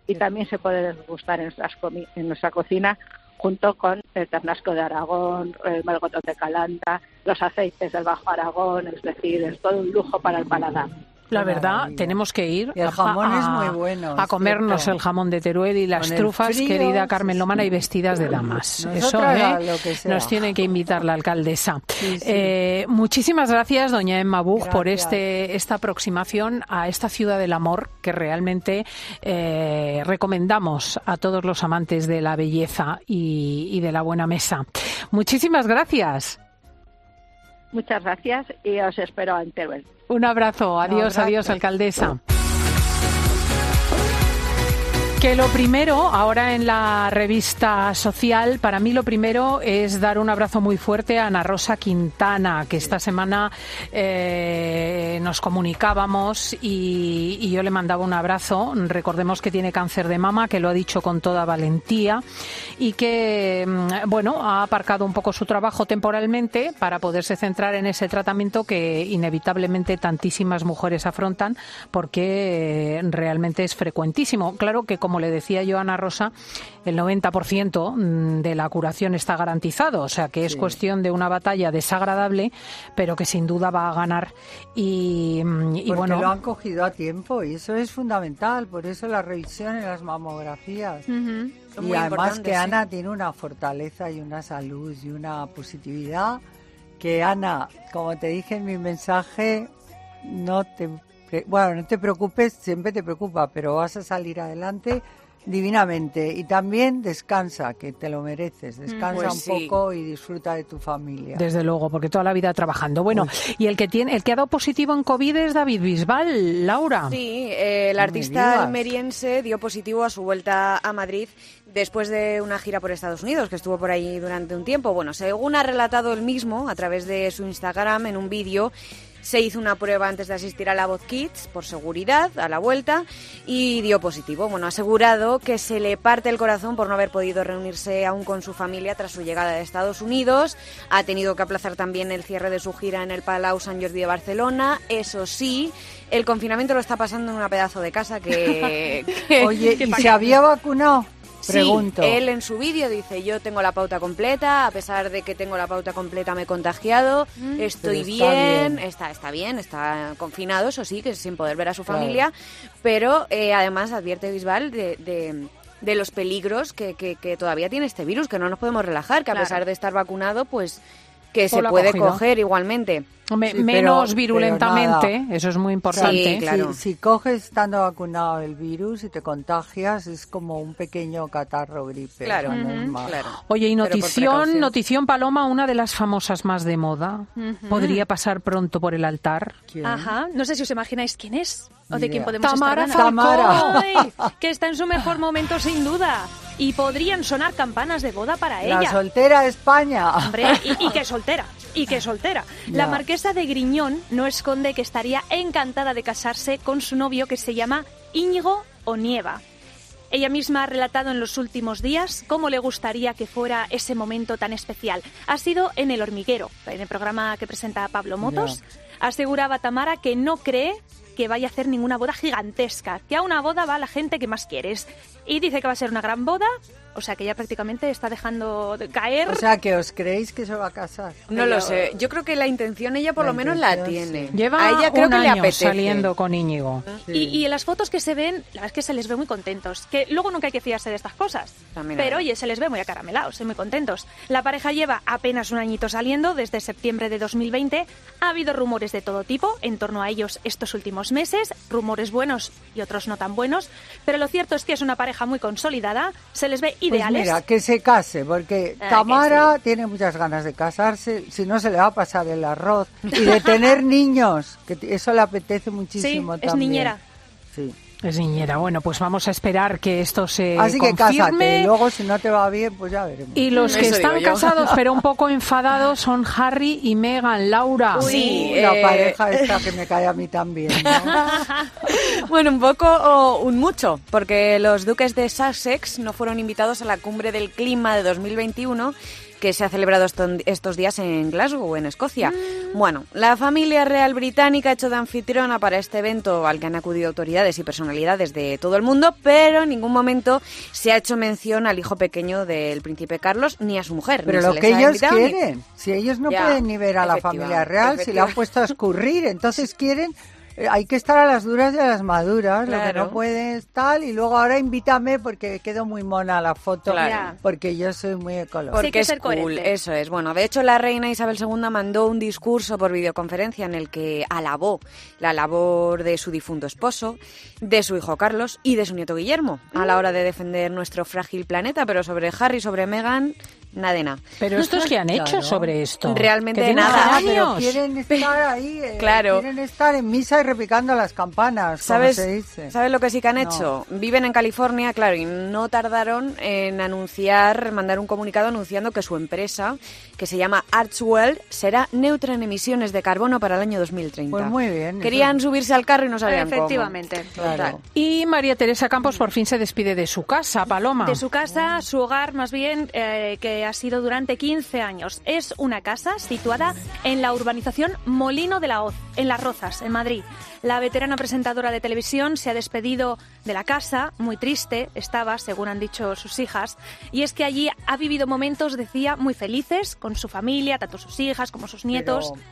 y también se puede degustar en, nuestras comi- en nuestra cocina junto con el ternasco de Aragón, el melocotón de Calanda, los aceites del Bajo Aragón, es decir, es todo un lujo para el paladar. La verdad, tenemos que ir y el jamón a, es muy bueno, a comernos cierto. el jamón de Teruel y las Con el trufas, frío, querida Carmen sí, Lomana, sí. y vestidas de damas. Nosotras Eso, a ¿eh? lo que sea. Nos tiene que invitar la alcaldesa. Sí, sí. Eh, muchísimas gracias, doña Emma Buch, Gracias. por este esta aproximación a esta ciudad del amor que realmente eh, recomendamos a todos los amantes de la belleza y, y de la buena mesa. Muchísimas gracias. Muchas gracias y os espero en Teruel. Un abrazo, adiós, Un adiós, abrazo. alcaldesa. Que lo primero, ahora en la revista social, para mí lo primero es dar un abrazo muy fuerte a Ana Rosa Quintana, que esta semana eh, nos comunicábamos y, y yo le mandaba un abrazo. Recordemos que tiene cáncer de mama, que lo ha dicho con toda valentía y que, bueno, ha aparcado un poco su trabajo temporalmente para poderse centrar en ese tratamiento que inevitablemente tantísimas mujeres afrontan, porque realmente es frecuentísimo. Claro que, como le decía yo a Ana Rosa, el noventa por ciento de la curación está garantizado, o sea que es Sí. cuestión de una batalla desagradable, pero que sin duda va a ganar. Y, y Porque bueno, lo han cogido a tiempo y eso es fundamental, por eso la revisión en las mamografías. Uh-huh. Son Y muy además importantes, que sí. Ana tiene una fortaleza y una salud y una positividad que, Ana, como te dije en mi mensaje, no te pre- bueno, no te preocupes, siempre te preocupa, pero vas a salir adelante divinamente. Y también descansa, que te lo mereces. Descansa Pues un sí. poco y disfruta de tu familia. desde luego, porque toda la vida trabajando. Bueno, y el que tiene, el que ha dado positivo en COVID es David Bisbal, Laura. Sí, eh, el No me artista digas. almeriense dio positivo a su vuelta a Madrid después de una gira por Estados Unidos, que estuvo por ahí durante un tiempo. Bueno, según ha relatado él mismo a través de su Instagram en un vídeo, se hizo una prueba antes de asistir a la Voz Kids, por seguridad, a la vuelta, y dio positivo. Bueno, ha asegurado que se le parte el corazón por no haber podido reunirse aún con su familia tras su llegada de Estados Unidos. Ha tenido que aplazar también el cierre de su gira en el Palau Sant Jordi de Barcelona. Eso sí, el confinamiento lo está pasando en una pedazo de casa que... que- Oye, que ¿y pa' se qué. había vacunado? Pregunto. Sí, él en su vídeo dice, yo tengo la pauta completa, a pesar de que tengo la pauta completa me he contagiado, estoy Pero está bien, bien. está está bien, está confinado, eso sí, que sin poder ver a su Claro. familia, pero eh, además advierte Bisbal de... de de los peligros que, que, que todavía tiene este virus, que no nos podemos relajar, que a Claro. pesar de estar vacunado, pues que Pues se lo ha puede cogido. coger igualmente. Hombre, Sí, pero- menos pero virulentamente, nada. eso es muy importante. Sí, claro. Si, si coges estando vacunado el virus y te contagias, es como un pequeño catarro gripe. Claro, o sea, no es ujú, más. claro. Oye, y Pero por notición, precaución. notición Paloma, una de las famosas más de moda, Ujú. podría pasar pronto por el altar. Ajá, no sé si os imagináis quién es o Ni de quién idea. podemos Tamara estar hablando. Falcó. Ay, que está en su mejor momento sin duda y podrían sonar campanas de boda para La ella. soltera de España. Hombre, y, y que soltera, y que soltera. La Ya. marquesa de Griñón no esconde que estaría encantada de casarse con su novio que se llama Íñigo Onieva. Ella misma ha relatado en los últimos días cómo le gustaría que fuera ese momento tan especial. Ha sido en El Hormiguero, en el programa que presenta Pablo Motos. Aseguraba Tamara que no cree que vaya a hacer ninguna boda gigantesca, que a una boda va la gente que más quieres. Y dice que va a ser una gran boda, o sea que ya prácticamente está dejando de caer. O sea, que os creéis que se va a casar. No lo sé, yo creo que la intención ella por La lo menos la intención, tiene. sí. Lleva A ella creo un que le año apetece. saliendo con Íñigo. Y, y en las fotos que se ven, la verdad es que se les ve muy contentos. Que luego nunca hay que fiarse de estas cosas. También Pero hay. oye, se les ve muy acaramelados, y muy contentos. La pareja lleva apenas un añito saliendo, desde septiembre de dos mil veinte. Ha habido rumores de todo tipo en torno a ellos estos últimos meses. Rumores buenos y otros no tan buenos. Pero lo cierto es que es una pareja muy consolidada. Se les ve Pues ideales. mira, que se case, porque Ah, Tamara tiene muchas ganas de casarse, si no se le va a pasar el arroz. Y de tener niños, que t- eso le apetece muchísimo Sí, también. es niñera. Sí. Es niñera. Bueno, pues vamos a esperar que esto se Así que confirme. cásate, y luego si no te va bien, pues ya veremos. Y los que Eso están digo yo. casados pero un poco enfadados son Harry y Meghan, Laura. Sí, Uy, la eh, pareja esta que me cae a mí también, ¿no? Bueno, un poco o un mucho, porque los duques de Sussex no fueron invitados a la cumbre del clima de dos mil veintiuno que se ha celebrado esto, estos días en Glasgow, en Escocia. Mm. Bueno, la familia real británica ha hecho de anfitriona para este evento al que han acudido autoridades y personalidades de todo el mundo, pero en ningún momento se ha hecho mención al hijo pequeño del príncipe Carlos ni a su mujer. Pero lo que ellos quieren, ni... si ellos no ya, pueden ni ver a la familia real, si le han puesto a escurrir, entonces quieren... Hay que estar a las duras y a las maduras, claro. Lo que no puede es tal, y luego ahora invítame porque quedo muy mona la foto, claro. Porque yo soy muy ecológica. Porque es cool, eso es. Bueno, de hecho la reina Isabel segunda mandó un discurso por videoconferencia en el que alabó la labor de su difunto esposo, de su hijo Carlos y de su nieto Guillermo, mm. a la hora de defender nuestro frágil planeta, pero sobre Harry, sobre Meghan... Nada de nada. Pero estos que han hecho claro. sobre esto. Realmente nada. Pero quieren estar ahí, eh, claro. quieren estar en misa y repicando las campanas, ¿sabes? Como se dice. ¿Sabes lo que sí que han hecho? No. Viven en California, claro, y no tardaron en anunciar, mandar un comunicado anunciando que su empresa, que se llama Archwell, será neutra en emisiones de carbono para el año dos mil treinta. Pues muy bien. Querían eso. subirse al carro y no sabían Efectivamente. cómo. Claro. Y María Teresa Campos por fin se despide de su casa, Paloma. De su casa, su hogar más bien, eh, que ha sido durante quince años. Es una casa situada en la urbanización Molino de la Hoz, en Las Rozas, en Madrid. La veterana presentadora de televisión se ha despedido de la casa, muy triste estaba, según han dicho sus hijas, y es que allí ha vivido momentos, decía, muy felices con su familia, tanto sus hijas como sus nietos. Pero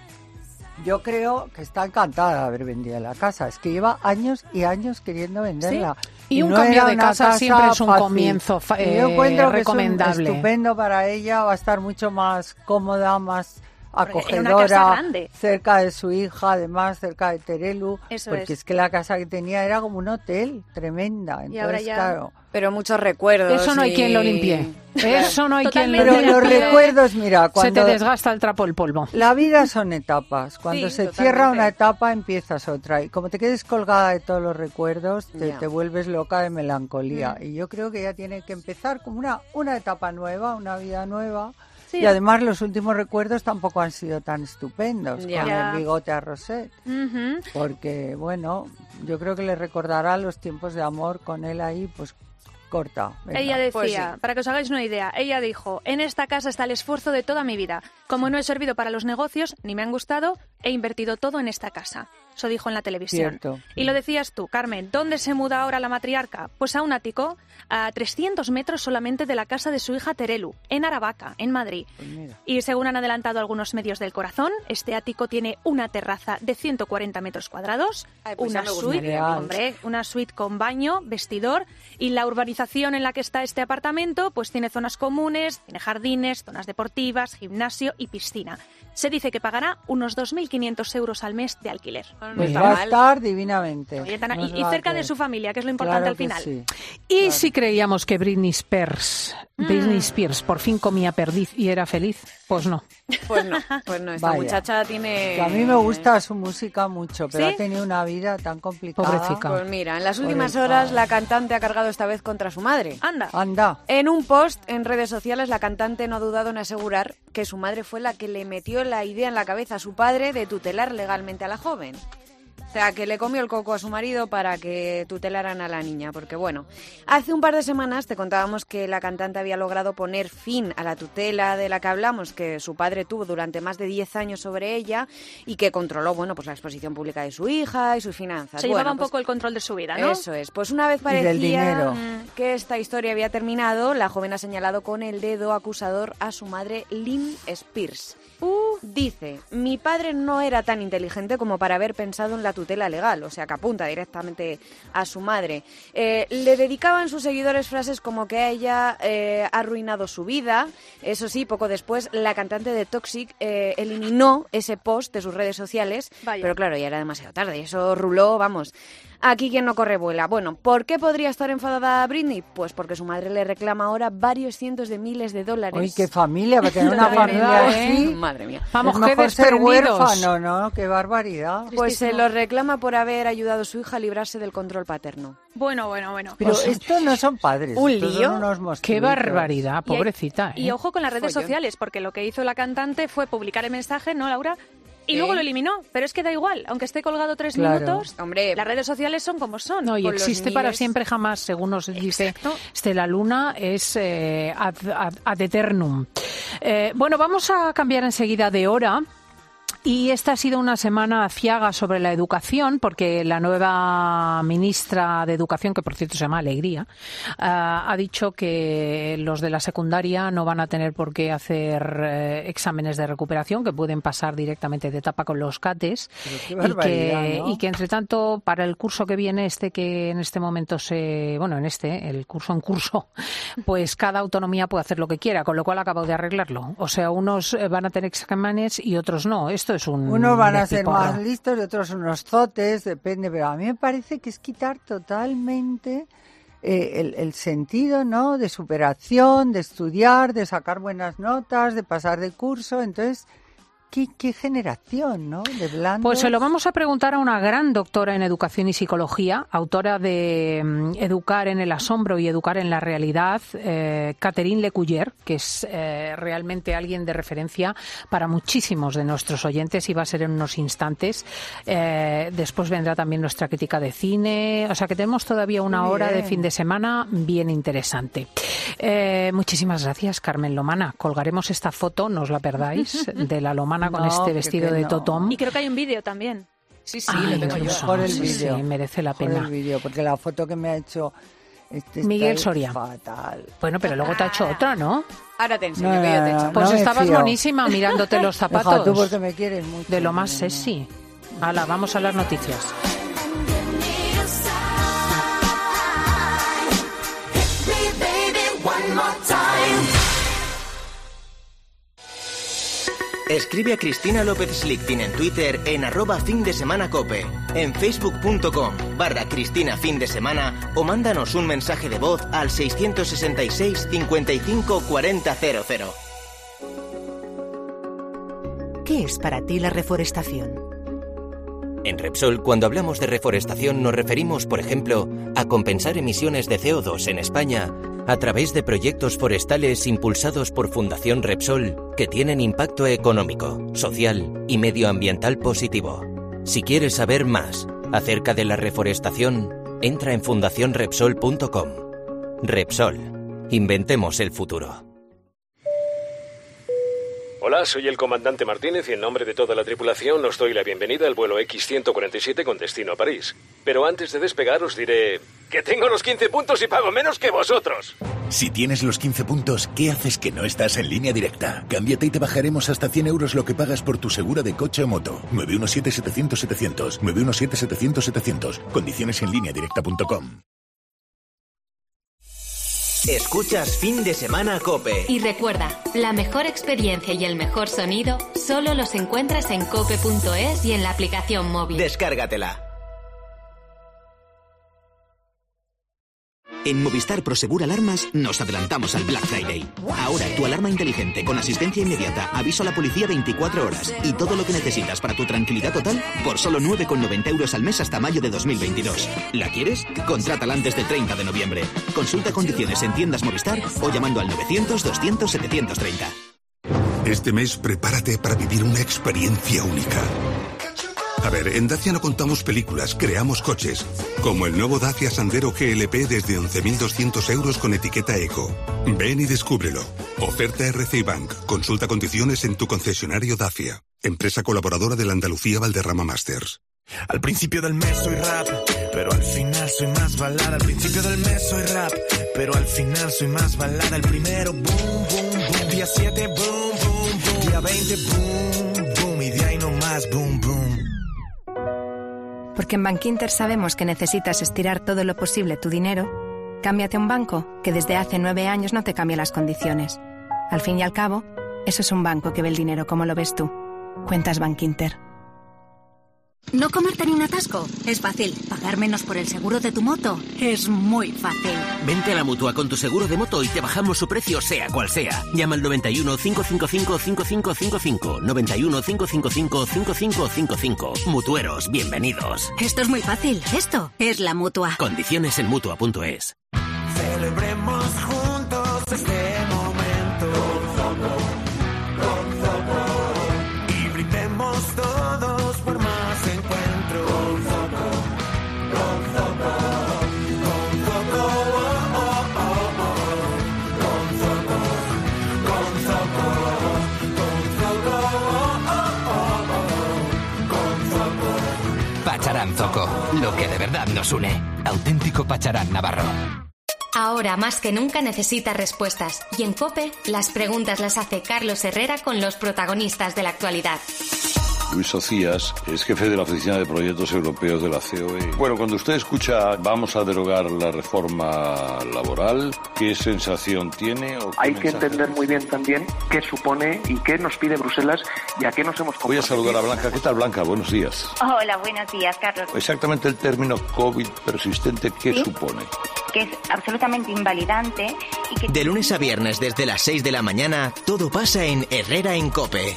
yo creo que está encantada de haber vendido la casa. Es que lleva años y años queriendo venderla. ¿Sí? Y, y un no cambio de casa, casa siempre es un fácil. comienzo fa- eh, yo encuentro recomendable. Que es un estupendo para ella, va a estar mucho más cómoda, más acogedora, cerca de su hija, además cerca de Terelu, Eso porque es. es que la casa que tenía era como un hotel, tremenda. Entonces, y ahora ya... claro. Pero muchos recuerdos. Eso no hay y... quien lo limpie. Eso no hay Totalmente. quien lo limpie. Pero los recuerdos, mira, cuando... Se te desgasta el trapo el polvo. La vida son etapas. Cuando sí, se totalmente. cierra una etapa, empiezas otra. Y como te quedes colgada de todos los recuerdos, te, yeah. te vuelves loca de melancolía. Mm. Y yo creo que ella tiene que empezar como una, una etapa nueva, una vida nueva. Sí. Y además los últimos recuerdos tampoco han sido tan estupendos, yeah. con el bigote a Rosette. Uh-huh. Porque, bueno, yo creo que le recordará los tiempos de amor con él ahí, pues... corta. Venga. Ella decía, pues sí. para que os hagáis una idea, ella dijo, en esta casa está el esfuerzo de toda mi vida. Como no he servido para los negocios, ni me han gustado, he invertido todo en esta casa. Eso dijo en la televisión. Cierto. Y lo decías tú, Carmen, ¿dónde se muda ahora la matriarca? Pues a un ático a trescientos metros solamente de la casa de su hija Terelu, en Aravaca, en Madrid. Pues y según han adelantado algunos medios del corazón, este ático tiene una terraza de ciento cuarenta metros cuadrados, Ay, pues una suite, hombre, una suite con baño, vestidor, y la urbanización en la que está este apartamento pues tiene zonas comunes, tiene jardines, zonas deportivas, gimnasio y piscina. Se dice que pagará unos dos mil quinientos euros al mes de alquiler. Pues va a estar divinamente. Oye, tan, y, y cerca de su familia, que es lo importante claro al final. Sí. Y claro. si creíamos que Britney Spears, mm. Britney Spears por fin comía perdiz y era feliz, pues no. Pues no, pues no. Esta Vaya. muchacha tiene... Que a mí me gusta su música mucho, pero ¿Sí? ha tenido una vida tan complicada. Pobrecita. Pues mira, en las últimas Pobrecita. horas la cantante ha cargado esta vez contra su madre. Anda. Anda. En un post en redes sociales, la cantante no ha dudado en asegurar que su madre fue la que le metió la idea en la cabeza a su padre de tutelar legalmente a la joven. O sea, que le comió el coco a su marido para que tutelaran a la niña, porque bueno, hace un par de semanas te contábamos que la cantante había logrado poner fin a la tutela de la que hablamos, que su padre tuvo durante más de diez años sobre ella y que controló, bueno, pues la exposición pública de su hija y sus finanzas. Se bueno, llevaba un pues, poco el control de su vida, ¿no? Eso es. Pues una vez parecía que esta historia había terminado, la joven ha señalado con el dedo acusador a su madre, Lynn Spears. Uh, dice, mi padre no era tan inteligente como para haber pensado en la tutela legal, o sea que apunta directamente a su madre. Eh, le dedicaban sus seguidores frases como que a ella eh, ha arruinado su vida. Eso sí, poco después la cantante de Toxic eh, eliminó ese post de sus redes sociales, Vaya. Pero claro, ya era demasiado tarde, eso ruló, vamos... Aquí quien no corre vuela. Bueno, ¿por qué podría estar enfadada Britney? Pues porque su madre le reclama ahora varios cientos de miles de dólares. Uy, qué familia, para tener una familia así. ¿eh? Madre mía. Vamos, es mejor qué ser huérfano, ¿no? Qué barbaridad. Pues se lo reclama por haber ayudado a su hija a librarse del control paterno. Bueno, bueno, bueno. Pero pues, estos no son padres. ¿Un estos lío? Son unos monstruitos. Qué barbaridad, pobrecita. Y, ¿eh? y ojo con las redes Follón. sociales, porque lo que hizo la cantante fue publicar el mensaje, ¿no, Laura? Y luego lo eliminó, pero es que da igual, aunque esté colgado tres Claro. minutos, Hombre, las redes sociales son como son. No, y Con los existe para miles- siempre jamás, según nos dice Estela Luna, es eh, ad, ad- ad eternum. Eh, bueno, vamos a cambiar enseguida de hora. Y esta ha sido una semana aciaga sobre la educación, porque la nueva ministra de Educación, que por cierto se llama Alegría, uh, ha dicho que los de la secundaria no van a tener por qué hacer eh, exámenes de recuperación, que pueden pasar directamente de etapa con los cates. qué Y barbaridad, que, ¿no? y que, entre tanto, para el curso que viene, este que en este momento se... Bueno, en este, el curso en curso, pues cada autonomía puede hacer lo que quiera, con lo cual acabo de arreglarlo. O sea, unos eh, van a tener exámenes y otros no. Esto es un... Unos van a ser despiporre. más listos y otros unos zotes, depende, pero a mí me parece que es quitar totalmente eh, el, el sentido, ¿no?, de superación, de estudiar, de sacar buenas notas, de pasar de curso. Entonces, ¿qué, qué generación, ¿no?, de blandos? Pues se lo vamos a preguntar a una gran doctora en educación y psicología, autora de mm, Educar en el asombro y educar en la realidad, eh, Catherine Lecuyer, que es eh, realmente alguien de referencia para muchísimos de nuestros oyentes y va a ser en unos instantes. Eh, después vendrá también nuestra crítica de cine, o sea que tenemos todavía una Muy hora de bien. fin de semana bien interesante. Eh, muchísimas gracias, Carmen Lomana. Colgaremos esta foto, no os la perdáis, de la Lomana con No, este que- vestido que de no. Totom. Y creo que hay un vídeo también. Sí, sí, Ay, lo tengo yo. eso, Mejor el sí, vídeo. sí, merece la Mejor pena. el vídeo, porque la foto que me ha hecho este Miguel está Soria. fatal. Bueno, pero luego te ha hecho otra, ¿no? Ahora te enseño, No, que yo te no, he hecho. no, Pues me estabas fío. buenísima mirándote los Deja zapatos. tú porque me quieres mucho. De lo más No, no. sexy. Hala, vamos a las noticias. Escribe a Cristina López Slichting en Twitter en arroba fin de semana cope, en facebook.com barra Cristina fin de semana o mándanos un mensaje de voz al seiscientos sesenta y seis cincuenta y cinco cuarenta cero cero. ¿Qué es para ti la reforestación? En Repsol, cuando hablamos de reforestación, nos referimos, por ejemplo, a compensar emisiones de C O dos en España a través de proyectos forestales impulsados por Fundación Repsol que tienen impacto económico, social y medioambiental positivo. Si quieres saber más acerca de la reforestación, entra en fundación repsol punto com. Repsol. Inventemos el futuro. Hola, soy el comandante Martínez y en nombre de toda la tripulación os doy la bienvenida al vuelo equis ciento cuarenta y siete con destino a París. Pero antes de despegar os diré que tengo los quince puntos y pago menos que vosotros. Si tienes los quince puntos, ¿qué haces que no estás en Línea Directa? Cámbiate y te bajaremos hasta cien euros lo que pagas por tu seguro de coche o moto. nueve uno siete setecientos setecientos. nueve uno siete setecientos setecientos. Condiciones en línea directa punto com. Escuchas Fin de Semana Cope. Y recuerda, la mejor experiencia y el mejor sonido solo los encuentras en cope punto es y en la aplicación móvil. Descárgatela. En Movistar Prosegur Alarmas nos adelantamos al Black Friday. Ahora tu alarma inteligente con asistencia inmediata, aviso a la policía veinticuatro horas y todo lo que necesitas para tu tranquilidad total por solo nueve con noventa euros al mes hasta mayo de dos mil veintidós. ¿La quieres? Contrátala antes del treinta de noviembre. Consulta condiciones en tiendas Movistar o llamando al novecientos doscientos setecientos treinta. Este mes prepárate para vivir una experiencia única. A ver, en Dacia no contamos películas, creamos coches. Como el nuevo Dacia Sandero G L P desde once mil doscientos euros con etiqueta Eco. Ven y descúbrelo. Oferta R C I Bank. Consulta condiciones en tu concesionario Dacia. Empresa colaboradora de la Andalucía Valderrama Masters. Al principio del mes soy rap, pero al final soy más balada. Al principio del mes soy rap, pero al final soy más balada. El primero, boom, boom, boom. Día siete, boom, boom, boom. Día veinte, boom, boom. Y de ahí no más, boom, boom. Porque en Bankinter sabemos que necesitas estirar todo lo posible tu dinero, cámbiate a un banco que desde hace nueve años no te cambia las condiciones. Al fin y al cabo, eso es un banco que ve el dinero como lo ves tú. Cuentas Bankinter. No comerte ni un atasco. Es fácil. Pagar menos por el seguro de tu moto. Es muy fácil. Vente a la Mutua con tu seguro de moto y te bajamos su precio sea cual sea. Llama al noventa y uno, cinco cinco cinco, cinco cinco cinco cinco. noventa y uno, cinco cinco cinco, cinco cinco cinco cinco. Mutueros, bienvenidos. Esto es muy fácil. Esto es la Mutua. Condiciones en mutua punto es. Celebremos juntos este momento. Y brindemos todos. Pacharán Zoco, lo que de verdad nos une. Auténtico Pacharán navarro. Ahora más que nunca necesitas respuestas y en COPE las preguntas las hace Carlos Herrera con los protagonistas de la actualidad. Luis Socias es jefe de la Oficina de Proyectos Europeos de la C O E. Bueno, cuando usted escucha vamos a derogar la reforma laboral, ¿qué sensación tiene? O Hay que entender muy bien también qué supone y qué nos pide Bruselas y a qué nos hemos comprometido. Voy a saludar a Blanca. ¿Qué tal, Blanca? Buenos días. Hola, buenos días, Carlos. Exactamente el término COVID persistente, ¿qué ¿Sí? supone? Que es absolutamente invalidante. Y que... De lunes a viernes desde las seis de la mañana, todo pasa en Herrera en COPE.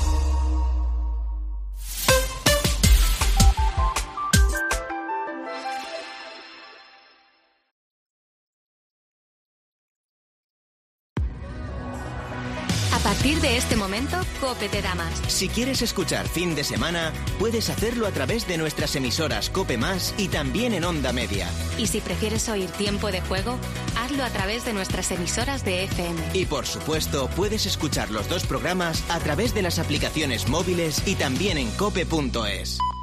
A partir de este momento, COPE te da más. Si quieres escuchar Fin de Semana, puedes hacerlo a través de nuestras emisoras COPE Más y también en Onda Media. Y si prefieres oír Tiempo de Juego, hazlo a través de nuestras emisoras de F M. Y por supuesto, puedes escuchar los dos programas a través de las aplicaciones móviles y también en cope punto es.